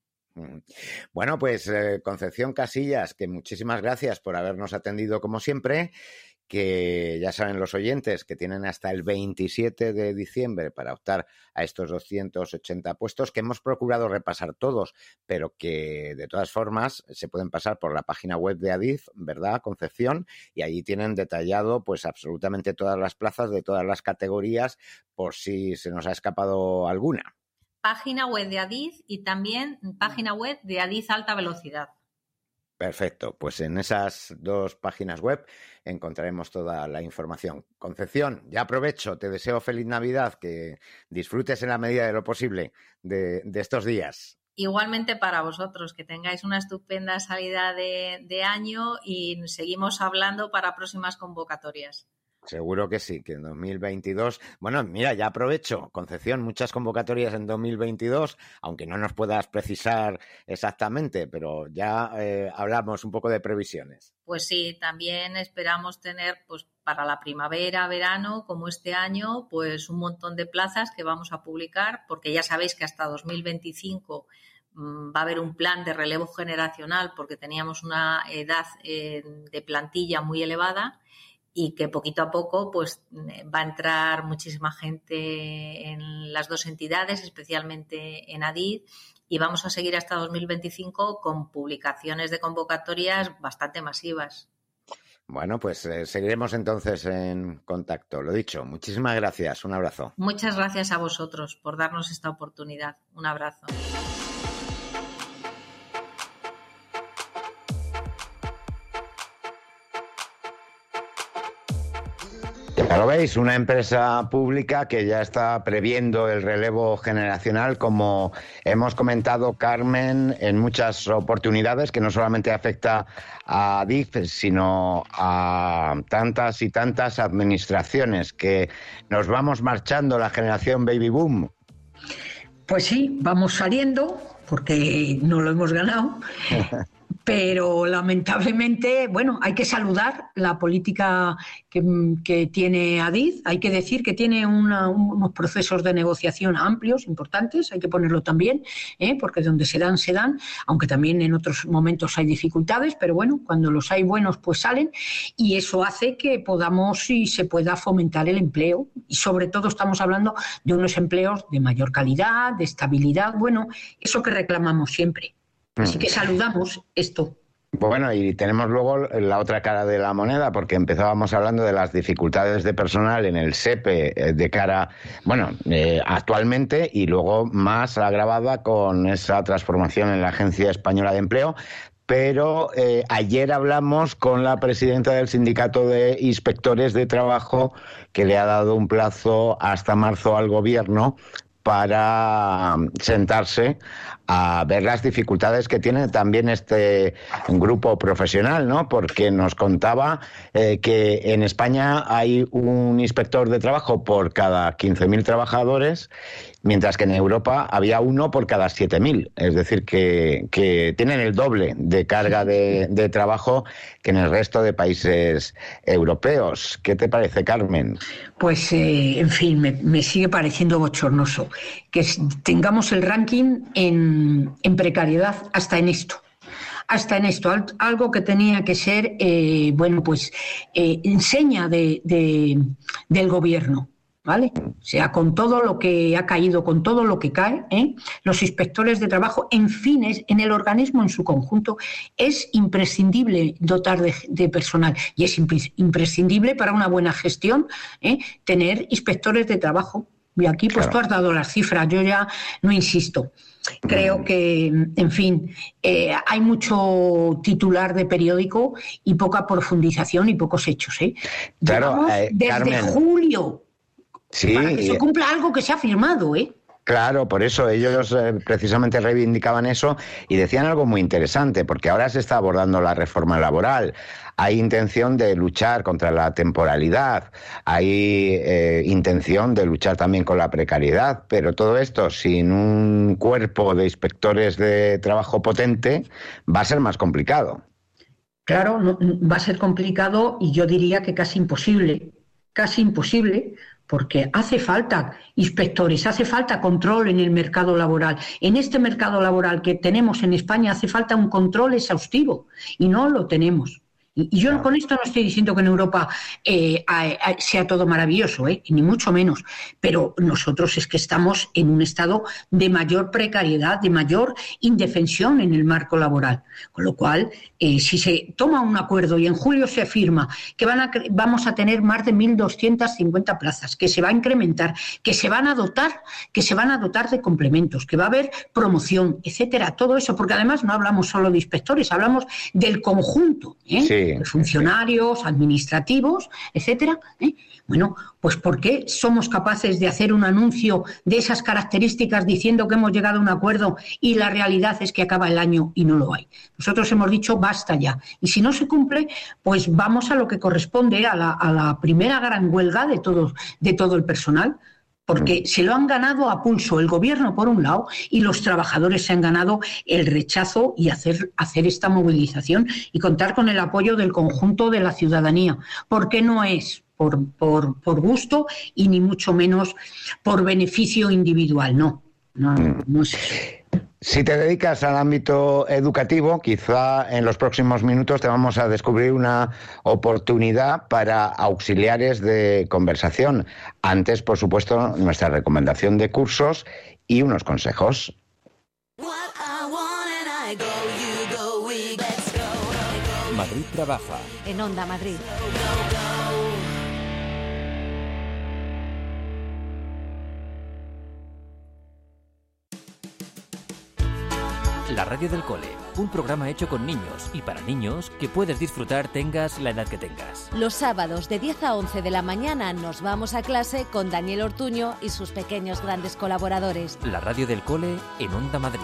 Bueno, pues eh, Concepción Casillas, que muchísimas gracias por habernos atendido como siempre. Que ya saben los oyentes que tienen hasta el veintisiete de diciembre para optar a estos doscientos ochenta puestos que hemos procurado repasar todos, pero que de todas formas se pueden pasar por la página web de ADIZ, ¿verdad, Concepción? Y allí tienen detallado pues absolutamente todas las plazas de todas las categorías por si se nos ha escapado alguna. Página web de ADIZ y también página web de ADIZ alta velocidad. Perfecto, pues en esas dos páginas web encontraremos toda la información. Concepción, ya aprovecho, te deseo feliz Navidad, que disfrutes en la medida de lo posible de, de estos días. Igualmente para vosotros, que tengáis una estupenda salida de, de año y seguimos hablando para próximas convocatorias. Seguro que sí, que en dos mil veintidós... Bueno, mira, ya aprovecho, Concepción, muchas convocatorias en dos mil veintidós, aunque no nos puedas precisar exactamente, pero ya eh, hablamos un poco de previsiones. Pues sí, también esperamos tener, pues para la primavera, verano, como este año, pues un montón de plazas que vamos a publicar, porque ya sabéis que hasta dos mil veinticinco mmm, va a haber un plan de relevo generacional, porque teníamos una edad eh, de plantilla muy elevada, y que poquito a poco pues va a entrar muchísima gente en las dos entidades, especialmente en ADID, y vamos a seguir hasta dos mil veinticinco con publicaciones de convocatorias bastante masivas. Bueno, pues eh, seguiremos entonces en contacto. Lo dicho, muchísimas gracias. Un abrazo. Muchas gracias a vosotros por darnos esta oportunidad. Un abrazo. Ya lo veis, una empresa pública que ya está previendo el relevo generacional, como hemos comentado, Carmen, en muchas oportunidades, que no solamente afecta a D I F, sino a tantas y tantas administraciones, que nos vamos marchando la generación baby boom. Pues sí, vamos saliendo, porque no lo hemos ganado. Pero lamentablemente, bueno, hay que saludar la política que, que tiene ADID. Hay que decir que tiene una, unos procesos de negociación amplios, importantes, hay que ponerlo también, ¿eh? Porque donde se dan, se dan, aunque también en otros momentos hay dificultades, pero bueno, cuando los hay buenos, pues salen, y eso hace que podamos y se pueda fomentar el empleo. Y sobre todo estamos hablando de unos empleos de mayor calidad, de estabilidad, bueno, eso que reclamamos siempre. Así que saludamos esto. Bueno, y tenemos luego la otra cara de la moneda, porque empezábamos hablando de las dificultades de personal en el S E P E de cara, bueno, eh, actualmente, y luego más agravada con esa transformación en la Agencia Española de Empleo. Pero eh, ayer hablamos con la presidenta del Sindicato de Inspectores de Trabajo, que le ha dado un plazo hasta marzo al Gobierno para sentarse a ver las dificultades que tiene también este grupo profesional, ¿no? Porque nos contaba eh, que en España hay un inspector de trabajo por cada quince mil trabajadores, mientras que en Europa había uno por cada siete mil. Es decir, que, que tienen el doble de carga de, de trabajo que en el resto de países europeos. ¿Qué te parece, Carmen? Pues, eh, en fin, me, me sigue pareciendo bochornoso que tengamos el ranking en, en precariedad hasta en esto. Hasta en esto, algo que tenía que ser, eh, bueno, pues, eh, enseña de, de, del gobierno, ¿vale? O sea, con todo lo que ha caído, con todo lo que cae, ¿eh? Los inspectores de trabajo, en fin, es, en el organismo en su conjunto, es imprescindible dotar de, de personal, y es imprescindible para una buena gestión, ¿eh? Tener inspectores de trabajo. Y aquí, pues claro, tú has dado las cifras, yo ya no insisto. Creo que, en fin, eh, hay mucho titular de periódico y poca profundización y pocos hechos, ¿eh? Claro, eh, desde Carmen, julio, sí, para que se cumpla algo que se ha firmado, ¿eh? Claro, por eso ellos eh, precisamente reivindicaban eso y decían algo muy interesante, porque ahora se está abordando la reforma laboral. Hay intención de luchar contra la temporalidad, hay eh, intención de luchar también con la precariedad, pero todo esto sin un cuerpo de inspectores de trabajo potente va a ser más complicado. Claro, no, va a ser complicado y yo diría que casi imposible, casi imposible, porque hace falta inspectores, hace falta control en el mercado laboral. En este mercado laboral que tenemos en España hace falta un control exhaustivo y no lo tenemos. Y yo con esto no estoy diciendo que en Europa eh, sea todo maravilloso, eh, ni mucho menos, pero nosotros es que estamos en un estado de mayor precariedad, de mayor indefensión en el marco laboral. Con lo cual, eh, si se toma un acuerdo y en julio se afirma que van a, vamos a tener más de mil doscientas cincuenta plazas, que se va a incrementar, que se van a dotar, que se van a dotar de complementos, que va a haber promoción, etcétera, todo eso, porque además no hablamos solo de inspectores, hablamos del conjunto, ¿eh? Sí. sí, funcionarios, sí. administrativos, etcétera. ¿eh? Bueno, pues ¿por qué somos capaces de hacer un anuncio de esas características diciendo que hemos llegado a un acuerdo y la realidad es que acaba el año y no lo hay? Nosotros hemos dicho basta ya. Y si no se cumple, pues vamos a lo que corresponde a la, a la primera gran huelga de todo, de todo el personal, porque se lo han ganado a pulso el gobierno por un lado y los trabajadores se han ganado el rechazo y hacer, hacer esta movilización y contar con el apoyo del conjunto de la ciudadanía, porque no es por, por, por gusto y ni mucho menos por beneficio individual, no, no, no es eso. Si te dedicas al ámbito educativo, quizá en los próximos minutos te vamos a descubrir una oportunidad para auxiliares de conversación. Antes, por supuesto, nuestra recomendación de cursos y unos consejos. Madrid trabaja. En Onda Madrid. La radio del cole, un programa hecho con niños y para niños que puedes disfrutar tengas la edad que tengas. Los sábados de diez a once de la mañana nos vamos a clase con Daniel Ortuño y sus pequeños grandes colaboradores. La radio del cole en Onda Madrid.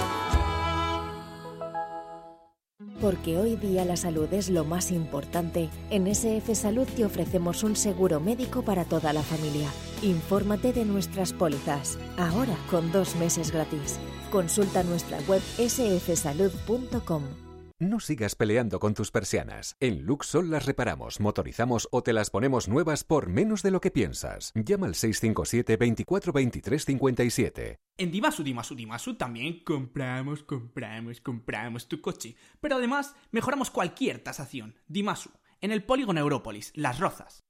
Porque hoy día la salud es lo más importante, en S F Salud te ofrecemos un seguro médico para toda la familia. Infórmate de nuestras pólizas, ahora con dos meses gratis. Consulta nuestra web ese efe salud punto com. No sigas peleando con tus persianas. En Luxol las reparamos, motorizamos o te las ponemos nuevas por menos de lo que piensas. Llama al seis cinco siete, veinticuatro, veintitrés, cincuenta y siete. En Dimasu, Dimasu, Dimasu también compramos, compramos, compramos tu coche. Pero además mejoramos cualquier tasación. Dimasu, en el polígono Európolis, Las Rozas.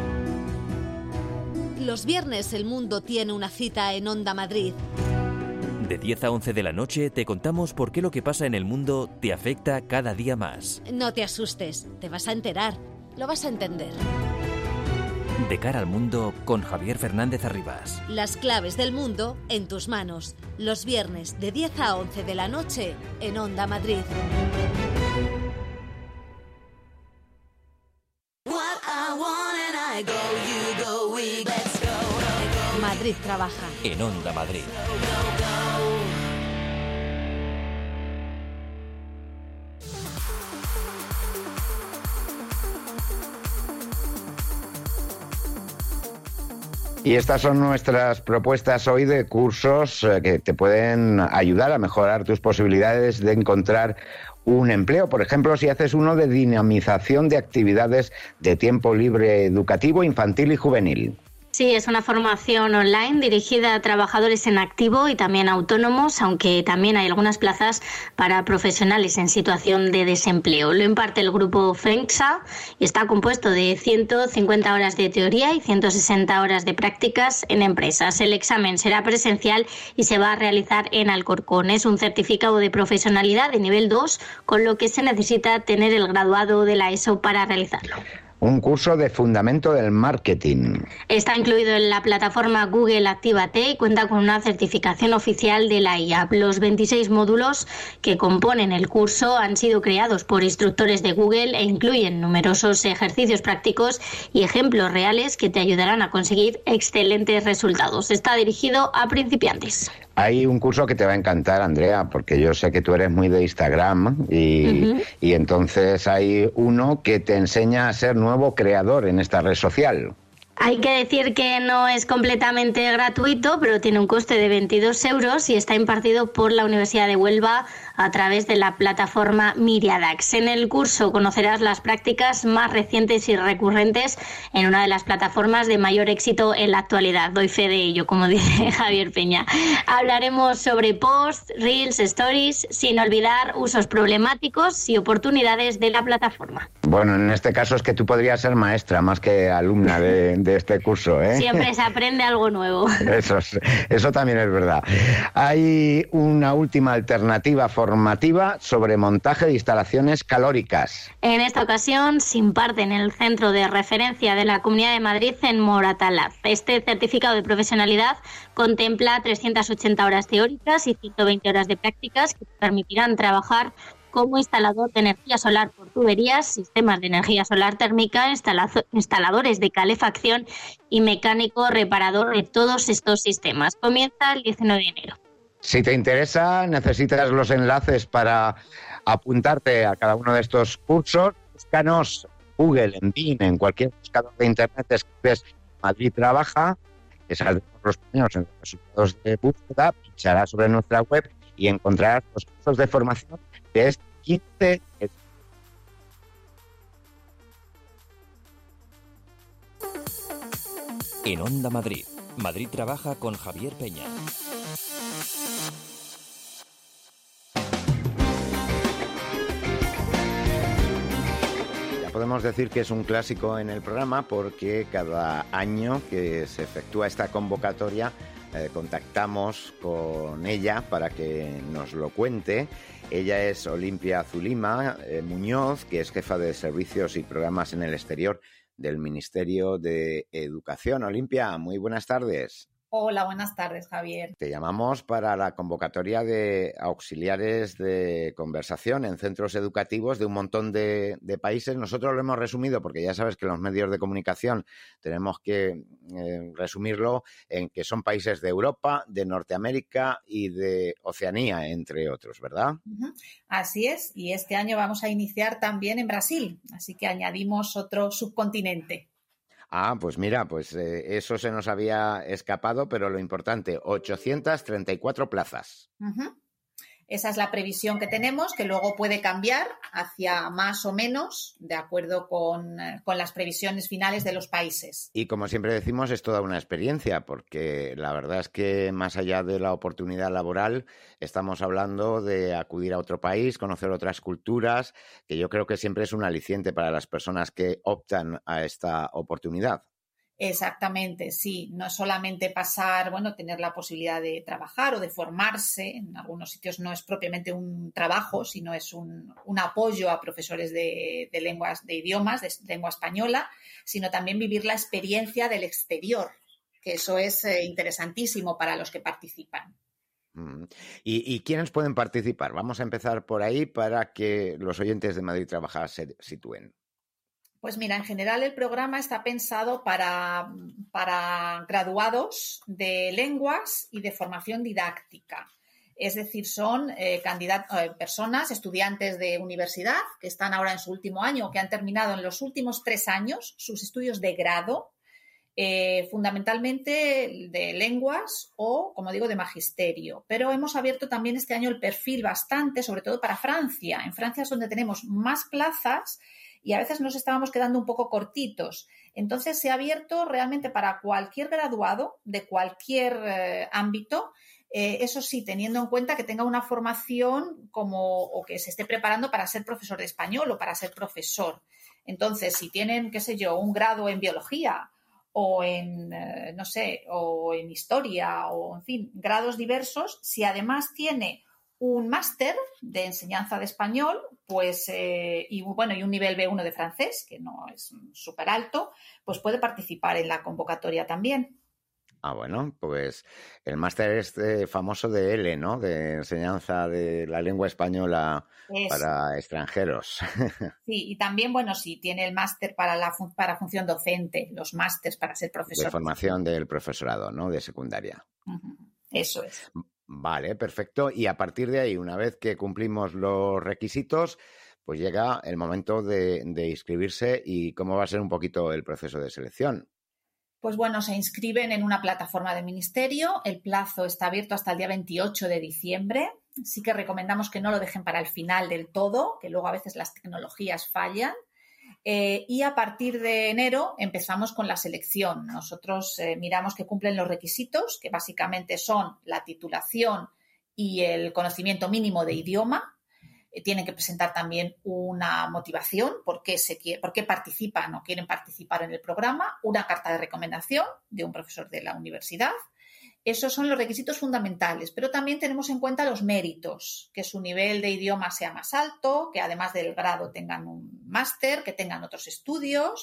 Los viernes el mundo tiene una cita en Onda Madrid. De diez a once de la noche te contamos por qué lo que pasa en el mundo te afecta cada día más. No te asustes, te vas a enterar, lo vas a entender. De cara al mundo con Javier Fernández Arribas. Las claves del mundo en tus manos. Los viernes de diez a once de la noche en Onda Madrid. Madrid trabaja. En Onda Madrid. Y estas son nuestras propuestas hoy de cursos eh, que te pueden ayudar a mejorar tus posibilidades de encontrar un empleo. Por ejemplo, si haces uno de dinamización de actividades de tiempo libre educativo, infantil y juvenil. Sí, es una formación online dirigida a trabajadores en activo y también autónomos, aunque también hay algunas plazas para profesionales en situación de desempleo. Lo imparte el grupo FENCSA y está compuesto de ciento cincuenta horas de teoría y ciento sesenta horas de prácticas en empresas. El examen será presencial y se va a realizar en Alcorcón. Es un certificado de profesionalidad de nivel dos, con lo que se necesita tener el graduado de la ESO para realizarlo. Un curso de fundamento del marketing. Está incluido en la plataforma Google Actívate y cuenta con una certificación oficial de la I A P. Los veintiséis módulos que componen el curso han sido creados por instructores de Google e incluyen numerosos ejercicios prácticos y ejemplos reales que te ayudarán a conseguir excelentes resultados. Está dirigido a principiantes. Hay un curso que te va a encantar, Andrea, porque yo sé que tú eres muy de Instagram y, uh-huh. y entonces hay uno que te enseña a ser nuevo creador en esta red social. Hay que decir que no es completamente gratuito, pero tiene un coste de veintidós euros y está impartido por la Universidad de Huelva a través de la plataforma Miriadax. En el curso conocerás las prácticas más recientes y recurrentes en una de las plataformas de mayor éxito en la actualidad. Doy fe de ello, como dice Javier Peña. Hablaremos sobre posts, reels, stories, sin olvidar usos problemáticos y oportunidades de la plataforma. Bueno, en este caso es que tú podrías ser maestra más que alumna de, de este curso, ¿eh? Siempre se aprende algo nuevo. Eso, eso también es verdad. Hay una última alternativa formativa sobre montaje de instalaciones calóricas. En esta ocasión se imparte en el Centro de Referencia de la Comunidad de Madrid en Moratalaz. Este certificado de profesionalidad contempla trescientas ochenta horas teóricas y ciento veinte horas de prácticas que te permitirán trabajar como instalador de energía solar por tuberías, sistemas de energía solar térmica, instalazo- instaladores de calefacción y mecánico reparador de todos estos sistemas. Comienza el diecinueve de enero. Si te interesa, necesitas los enlaces para apuntarte a cada uno de estos cursos, búscanos Google, en Bing, en cualquier buscador de internet, escribes Madrid Trabaja, que saldrán los primeros en los resultados de búsqueda, pincharás sobre nuestra web y encontrarás los cursos de formación de este quince. En Onda Madrid, Madrid Trabaja con Javier Peña. Podemos decir que es un clásico en el programa porque cada año que se efectúa esta convocatoria eh, contactamos con ella para que nos lo cuente. Ella es Olimpia Zulima eh, Muñoz, que es jefa de servicios y programas en el exterior del Ministerio de Educación. Olimpia, muy buenas tardes. Hola, buenas tardes, Javier. Te llamamos para la convocatoria de auxiliares de conversación en centros educativos de un montón de, de países. Nosotros lo hemos resumido porque ya sabes que los medios de comunicación tenemos que eh, resumirlo en que son países de Europa, de Norteamérica y de Oceanía, entre otros, ¿verdad? Uh-huh. Así es, y este año vamos a iniciar también en Brasil, así que añadimos otro subcontinente. Ah, pues mira, pues eh, eso se nos había escapado, pero lo importante, ochocientas treinta y cuatro plazas. Uh-huh. Esa es la previsión que tenemos, que luego puede cambiar hacia más o menos, de acuerdo con, con las previsiones finales de los países. Y como siempre decimos, es toda una experiencia, porque la verdad es que más allá de la oportunidad laboral, estamos hablando de acudir a otro país, conocer otras culturas, que yo creo que siempre es un aliciente para las personas que optan a esta oportunidad. Exactamente, sí. No es solamente pasar, bueno, tener la posibilidad de trabajar o de formarse. En algunos sitios no es propiamente un trabajo, sino es un, un apoyo a profesores de, de lenguas, de idiomas, de lengua española, sino también vivir la experiencia del exterior, que eso es eh, interesantísimo para los que participan. ¿Y, ¿Y quiénes pueden participar? Vamos a empezar por ahí para que los oyentes de Madrid Trabaja se sitúen. Pues mira, en general el programa está pensado para, para graduados de lenguas y de formación didáctica. Es decir, son eh, candidat- eh, personas, estudiantes de universidad que están ahora en su último año o que han terminado en los últimos tres años sus estudios de grado, eh, fundamentalmente de lenguas o, como digo, de magisterio. Pero hemos abierto también este año el perfil bastante, sobre todo para Francia. En Francia es donde tenemos más plazas y a veces nos estábamos quedando un poco cortitos. Entonces se ha abierto realmente para cualquier graduado de cualquier eh, ámbito, eh, eso sí, teniendo en cuenta que tenga una formación como o que se esté preparando para ser profesor de español o para ser profesor. Entonces, si tienen, qué sé yo, un grado en biología o en, eh, no sé, o en historia o, en fin, grados diversos, si además tiene un máster de enseñanza de español, pues, eh, y bueno, y un nivel be uno de francés, que no es súper alto, pues puede participar en la convocatoria también. Ah, bueno, pues el máster este famoso de L, ¿no? De enseñanza de la lengua española Eso. Para extranjeros. Sí, y también, bueno, sí, tiene el máster para la fun- para función docente, los másters para ser profesor. De formación del profesorado, ¿no? De secundaria. Uh-huh. Eso es. Vale, perfecto. Y a partir de ahí, una vez que cumplimos los requisitos, pues llega el momento de, de inscribirse. ¿Y cómo va a ser un poquito el proceso de selección? Pues bueno, se inscriben en una plataforma del Ministerio. El plazo está abierto hasta el día veintiocho de diciembre. Sí que recomendamos que no lo dejen para el final del todo, que luego a veces las tecnologías fallan. Eh, y a partir de enero empezamos con la selección. Nosotros eh, miramos que cumplen los requisitos, que básicamente son la titulación y el conocimiento mínimo de idioma. Eh, tienen que presentar también una motivación, por qué, se quiere, por qué participan o quieren participar en el programa, una carta de recomendación de un profesor de la universidad. Esos son los requisitos fundamentales, pero también tenemos en cuenta los méritos, que su nivel de idioma sea más alto, que además del grado tengan un máster, que tengan otros estudios,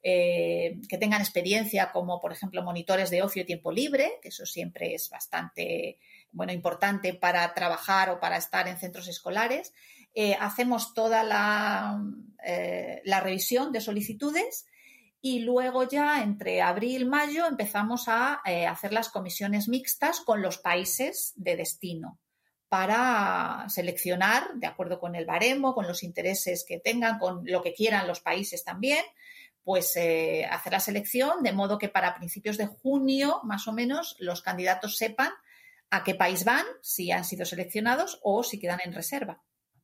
eh, que tengan experiencia como, por ejemplo, monitores de ocio y tiempo libre, que eso siempre es bastante, bueno, importante para trabajar o para estar en centros escolares. eh, hacemos toda la, eh, la revisión de solicitudes y luego ya entre abril y mayo empezamos a eh, hacer las comisiones mixtas con los países de destino para seleccionar, de acuerdo con el baremo, con los intereses que tengan, con lo que quieran los países también, pues eh, hacer la selección, de modo que para principios de junio, más o menos, los candidatos sepan a qué país van, si han sido seleccionados o si quedan en reserva.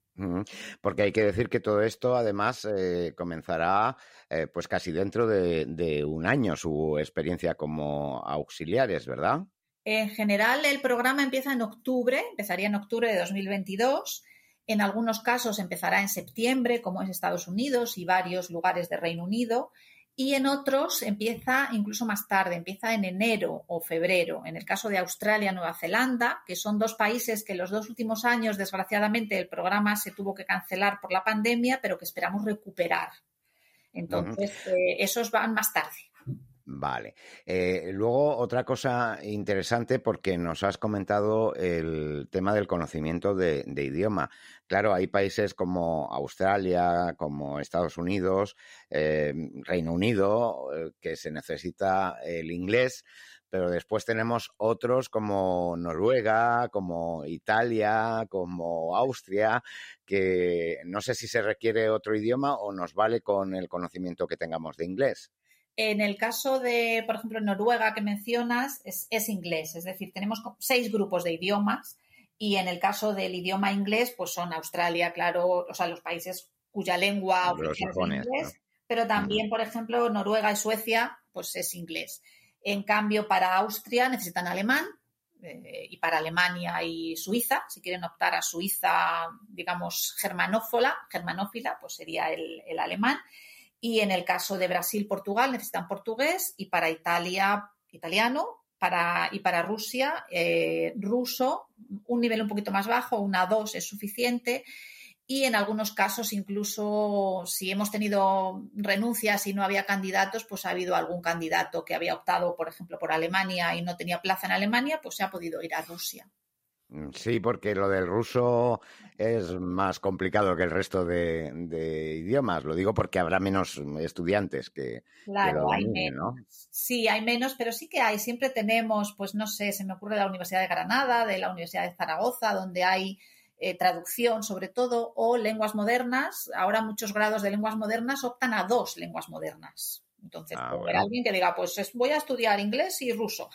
Porque hay que decir que todo esto, además, eh, comenzará eh, pues casi dentro de, de un año su experiencia como auxiliares, ¿verdad? En general, el programa empieza en octubre, empezaría en octubre de dos mil veintidós. En algunos casos empezará en septiembre, como es Estados Unidos y varios lugares de Reino Unido. Y en otros empieza incluso más tarde, empieza en enero o febrero. En el caso de Australia, Nueva Zelanda, que son dos países que en los dos últimos años, desgraciadamente, el programa se tuvo que cancelar por la pandemia, pero que esperamos recuperar. Entonces, uh-huh. eh, esos van más tarde. Vale. Eh, luego, otra cosa interesante, porque nos has comentado el tema del conocimiento de, de idioma. Claro, hay países como Australia, como Estados Unidos, eh, Reino Unido, eh, que se necesita el inglés, pero después tenemos otros como Noruega, como Italia, como Austria, que no sé si se requiere otro idioma o nos vale con el conocimiento que tengamos de inglés. En el caso de, por ejemplo, Noruega que mencionas, es, es inglés, es decir, tenemos seis grupos de idiomas y en el caso del idioma inglés, pues son Australia, claro, o sea, los países cuya lengua oficial es inglés, ¿no? Pero también, por ejemplo, Noruega y Suecia, pues es inglés. En cambio, para Austria necesitan alemán eh, y para Alemania y Suiza, si quieren optar a Suiza, digamos, germanófola, germanófila, pues sería el, el alemán. Y en el caso de Brasil, Portugal, necesitan portugués y para Italia, italiano, para, y para Rusia, eh, ruso, un nivel un poquito más bajo, una dos es suficiente. Y en algunos casos, incluso si hemos tenido renuncias y no había candidatos, pues ha habido algún candidato que había optado, por ejemplo, por Alemania y no tenía plaza en Alemania, pues se ha podido ir a Rusia. Sí, porque lo del ruso es más complicado que el resto de, de idiomas. Lo digo porque habrá menos estudiantes que, claro, que lo hay dominen, menos. ¿no? Sí, hay menos, pero sí que hay. Siempre tenemos, pues no sé, se me ocurre de la Universidad de Granada, de la Universidad de Zaragoza, donde hay eh, traducción sobre todo, o lenguas modernas. Ahora muchos grados de lenguas modernas optan a dos lenguas modernas. Entonces, Ah, puede haber bueno. alguien que diga, pues es- voy a estudiar inglés y ruso.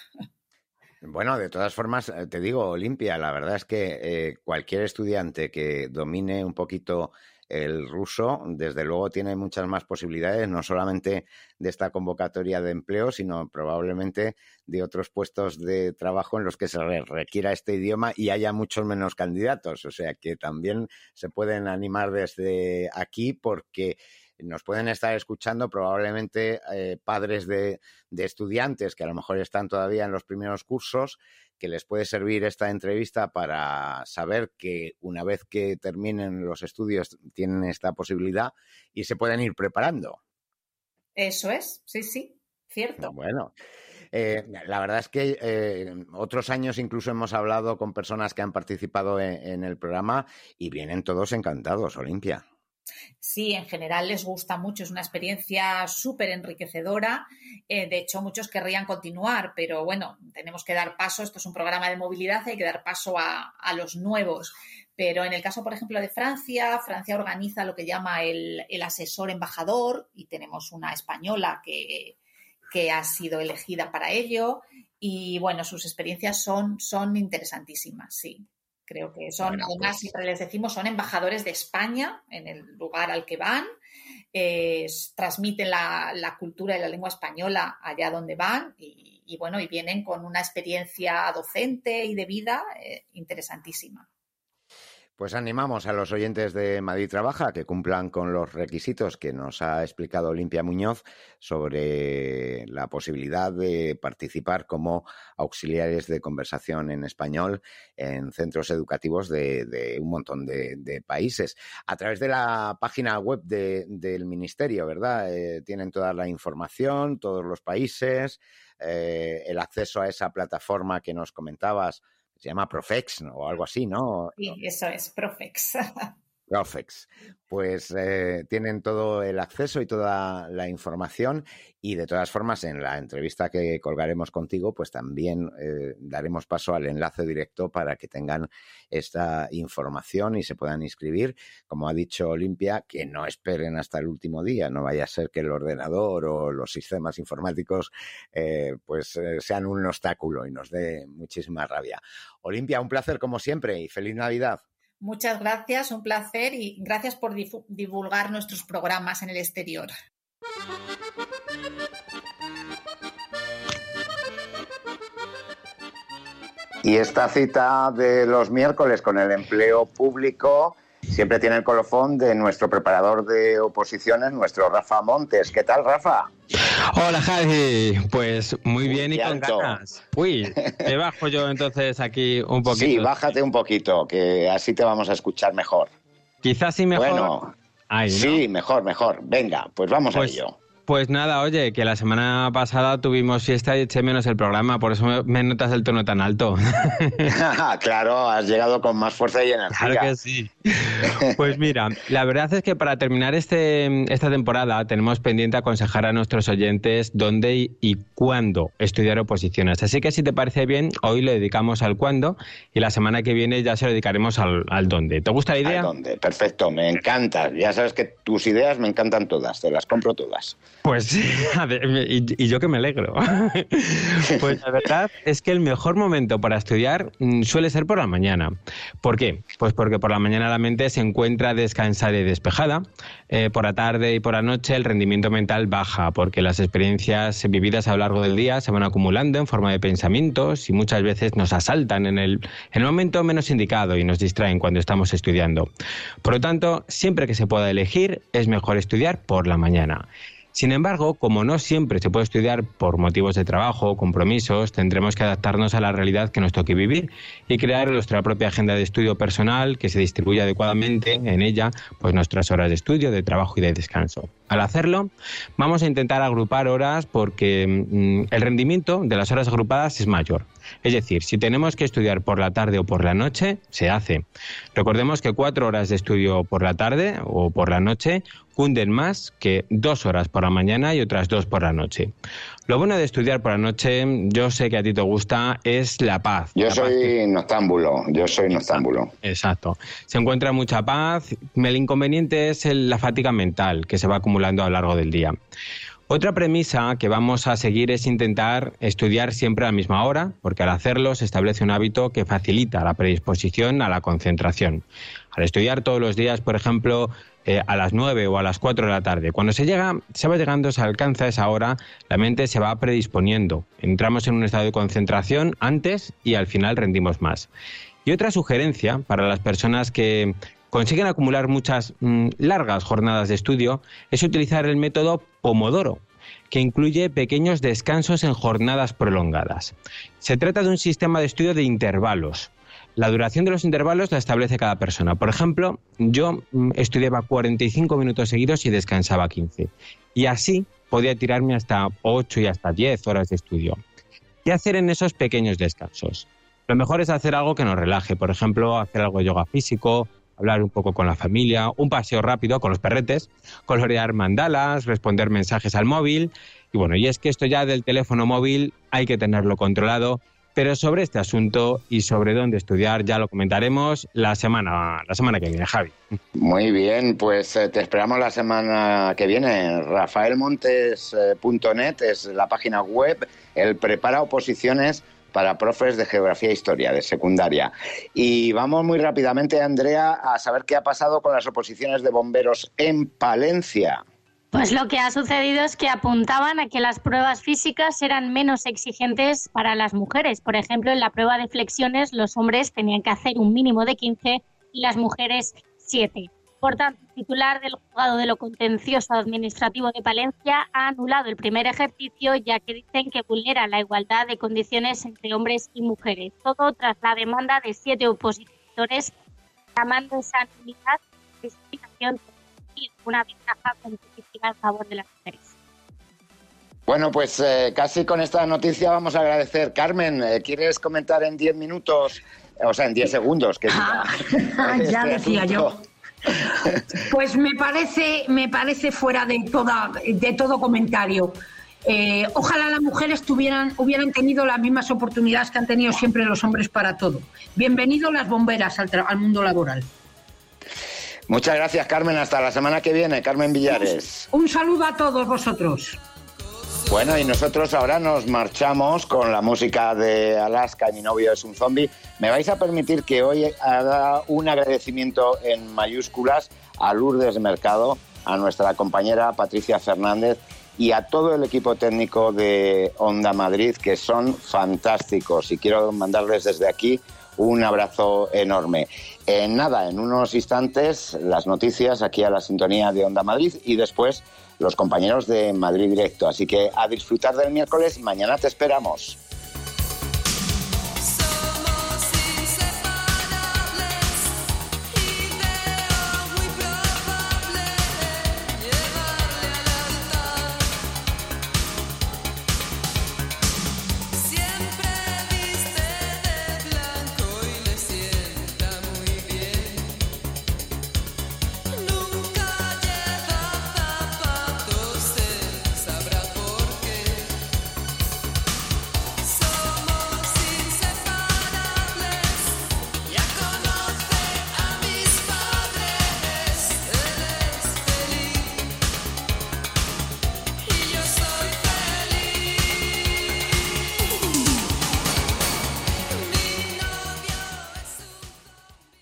Bueno, de todas formas, eh, te digo, Olimpia, la verdad es que eh, cualquier estudiante que domine un poquito el ruso, desde luego tiene muchas más posibilidades, no solamente de esta convocatoria de empleo, sino probablemente de otros puestos de trabajo en los que se re- requiera este idioma y haya muchos menos candidatos. O sea que también se pueden animar desde aquí porque nos pueden estar escuchando probablemente eh, padres de, de estudiantes que a lo mejor están todavía en los primeros cursos, que les puede servir esta entrevista para saber que una vez que terminen los estudios tienen esta posibilidad y se pueden ir preparando. Eso es, sí, sí, cierto. Bueno, eh, la verdad es que eh, otros años incluso hemos hablado con personas que han participado en, en el programa y vienen todos encantados, Olimpia. Sí, en general les gusta mucho, es una experiencia súper enriquecedora. Eh, de hecho, muchos querrían continuar, pero bueno, tenemos que dar paso. Esto es un programa de movilidad, hay que dar paso a, a los nuevos. Pero en el caso, por ejemplo, de Francia, Francia organiza lo que llama el, el asesor embajador y tenemos una española que, que ha sido elegida para ello. Y bueno, sus experiencias son, son interesantísimas, sí. Creo que son, Bueno, además, pues- siempre les decimos, son embajadores de España en el lugar al que van, eh, s- transmiten la, la cultura y la lengua española allá donde van y, y, bueno, y vienen con una experiencia docente y de vida eh, interesantísima. Pues animamos a los oyentes de Madrid Trabaja a que cumplan con los requisitos que nos ha explicado Olimpia Muñoz sobre la posibilidad de participar como auxiliares de conversación en español en centros educativos de, de un montón de, de países. A través de la página web de- del Ministerio, ¿verdad? Eh, tienen toda la información, todos los países, eh, el acceso a esa plataforma que nos comentabas. Se llama Profex, ¿no? O algo así, ¿no? Sí, eso es, Profex. Profex. Pues eh, tienen todo el acceso y toda la información, y de todas formas en la entrevista que colgaremos contigo pues también eh, daremos paso al enlace directo para que tengan esta información y se puedan inscribir. Como ha dicho Olimpia, que no esperen hasta el último día, no vaya a ser que el ordenador o los sistemas informáticos eh, pues eh, sean un obstáculo y nos dé muchísima rabia. Olimpia, un placer como siempre y feliz Navidad. Muchas gracias, un placer y gracias por divulgar nuestros programas en el exterior. Y esta cita de los miércoles con el empleo público siempre tiene el colofón de nuestro preparador de oposiciones, nuestro Rafa Montes. ¿Qué tal, Rafa? Hola, Javi. Pues muy bien y con alto. ganas. Uy, me bajo yo entonces aquí un poquito. Sí, bájate un poquito, que así te vamos a escuchar mejor. Quizás sí mejor. Bueno, Ahí, ¿no? sí, mejor, mejor. Venga, pues vamos pues, a ello. Pues nada, oye, que la semana pasada tuvimos fiesta y eché menos el programa, por eso me, me notas el tono tan alto. Claro, has llegado con más fuerza y energía. Claro que sí. Pues mira, la verdad es que para terminar este, esta temporada tenemos pendiente aconsejar a nuestros oyentes dónde y, y cuándo estudiar oposiciones. Así que si te parece bien, hoy le dedicamos al cuándo y la semana que viene ya se lo dedicaremos al, al dónde. ¿Te gusta la idea? Al dónde, perfecto, me encanta. Ya sabes que tus ideas me encantan todas, te las compro todas. Pues, y, y yo que me alegro. Pues la verdad es que el mejor momento para estudiar suele ser por la mañana. ¿Por qué? Pues porque por la mañana la mente se encuentra descansada y despejada. Eh, por la tarde y por la noche el rendimiento mental baja porque las experiencias vividas a lo largo del día se van acumulando en forma de pensamientos y muchas veces nos asaltan en el, en el momento menos indicado y nos distraen cuando estamos estudiando. Por lo tanto, siempre que se pueda elegir, es mejor estudiar por la mañana. Sin embargo, como no siempre se puede estudiar por motivos de trabajo o compromisos, tendremos que adaptarnos a la realidad que nos toque vivir y crear nuestra propia agenda de estudio personal que se distribuya adecuadamente en ella pues nuestras horas de estudio, de trabajo y de descanso. Al hacerlo, vamos a intentar agrupar horas porque mmm, el rendimiento de las horas agrupadas es mayor. Es decir, si tenemos que estudiar por la tarde o por la noche, se hace. Recordemos que cuatro horas de estudio por la tarde o por la noche cunden más que dos horas por la mañana y otras dos por la noche. Lo bueno de estudiar por la noche, yo sé que a ti te gusta, es la paz. Yo la soy paz que... noctámbulo, yo soy noctámbulo. Exacto. Se encuentra mucha paz. El inconveniente es el, la fatiga mental que se va acumulando a lo largo del día. Otra premisa que vamos a seguir es intentar estudiar siempre a la misma hora, porque al hacerlo se establece un hábito que facilita la predisposición a la concentración. Al estudiar todos los días, por ejemplo, eh, a las nueve o a las cuatro de la tarde, cuando se llega, se va llegando, se alcanza esa hora, la mente se va predisponiendo. Entramos en un estado de concentración antes y al final rendimos más. Y otra sugerencia para las personas que consiguen acumular muchas mmm, largas jornadas de estudio es utilizar el método Pomodoro, que incluye pequeños descansos en jornadas prolongadas. Se trata de un sistema de estudio de intervalos. La duración de los intervalos la establece cada persona. Por ejemplo, yo mmm, estudiaba cuarenta y cinco minutos seguidos y descansaba quince. Y así podía tirarme hasta ocho y hasta diez horas de estudio. ¿Qué hacer en esos pequeños descansos? Lo mejor es hacer algo que nos relaje. Por ejemplo, hacer algo de yoga físico, hablar un poco con la familia, un paseo rápido con los perretes, colorear mandalas, responder mensajes al móvil. Y bueno, y es que esto ya del teléfono móvil hay que tenerlo controlado, pero sobre este asunto y sobre dónde estudiar ya lo comentaremos la semana, la semana que viene, Javi. Muy bien, pues eh, te esperamos la semana que viene. rafael montes punto net es la página web, él prepara oposiciones para profes de geografía e historia de secundaria. Y vamos muy rápidamente, Andrea, a saber qué ha pasado con las oposiciones de bomberos en Palencia. Pues lo que ha sucedido es que apuntaban a que las pruebas físicas eran menos exigentes para las mujeres. Por ejemplo, en la prueba de flexiones los hombres tenían que hacer un mínimo de quince y las mujeres siete. Por tanto, el titular del Juzgado de lo Contencioso Administrativo de Palencia ha anulado el primer ejercicio, ya que dicen que vulnera la igualdad de condiciones entre hombres y mujeres. Todo tras la demanda de siete opositores, llamando esa nulidad de discriminación y una ventaja competitiva en favor de las mujeres. Bueno, pues eh, casi con esta noticia vamos a agradecer. Carmen, eh, ¿quieres comentar en diez minutos, o sea, en diez segundos? Que ah, ya decía yo. Pues me parece, me parece fuera de toda, de todo comentario. Eh, ojalá las mujeres tuvieran, hubieran tenido las mismas oportunidades que han tenido siempre los hombres para todo. Bienvenidos las bomberas al, al mundo laboral. Muchas gracias, Carmen. Hasta la semana que viene, Carmen Villares. Un, un saludo a todos vosotros. Bueno, y nosotros ahora nos marchamos con la música de Alaska y Mi novio es un zombie. Me vais a permitir que hoy haga un agradecimiento en mayúsculas a Lourdes Mercado, a nuestra compañera Patricia Fernández y a todo el equipo técnico de Onda Madrid, que son fantásticos. Y quiero mandarles desde aquí un abrazo enorme. En nada, en unos instantes, las noticias aquí a la sintonía de Onda Madrid y después los compañeros de Madrid Directo. Así que a disfrutar del miércoles. Mañana te esperamos.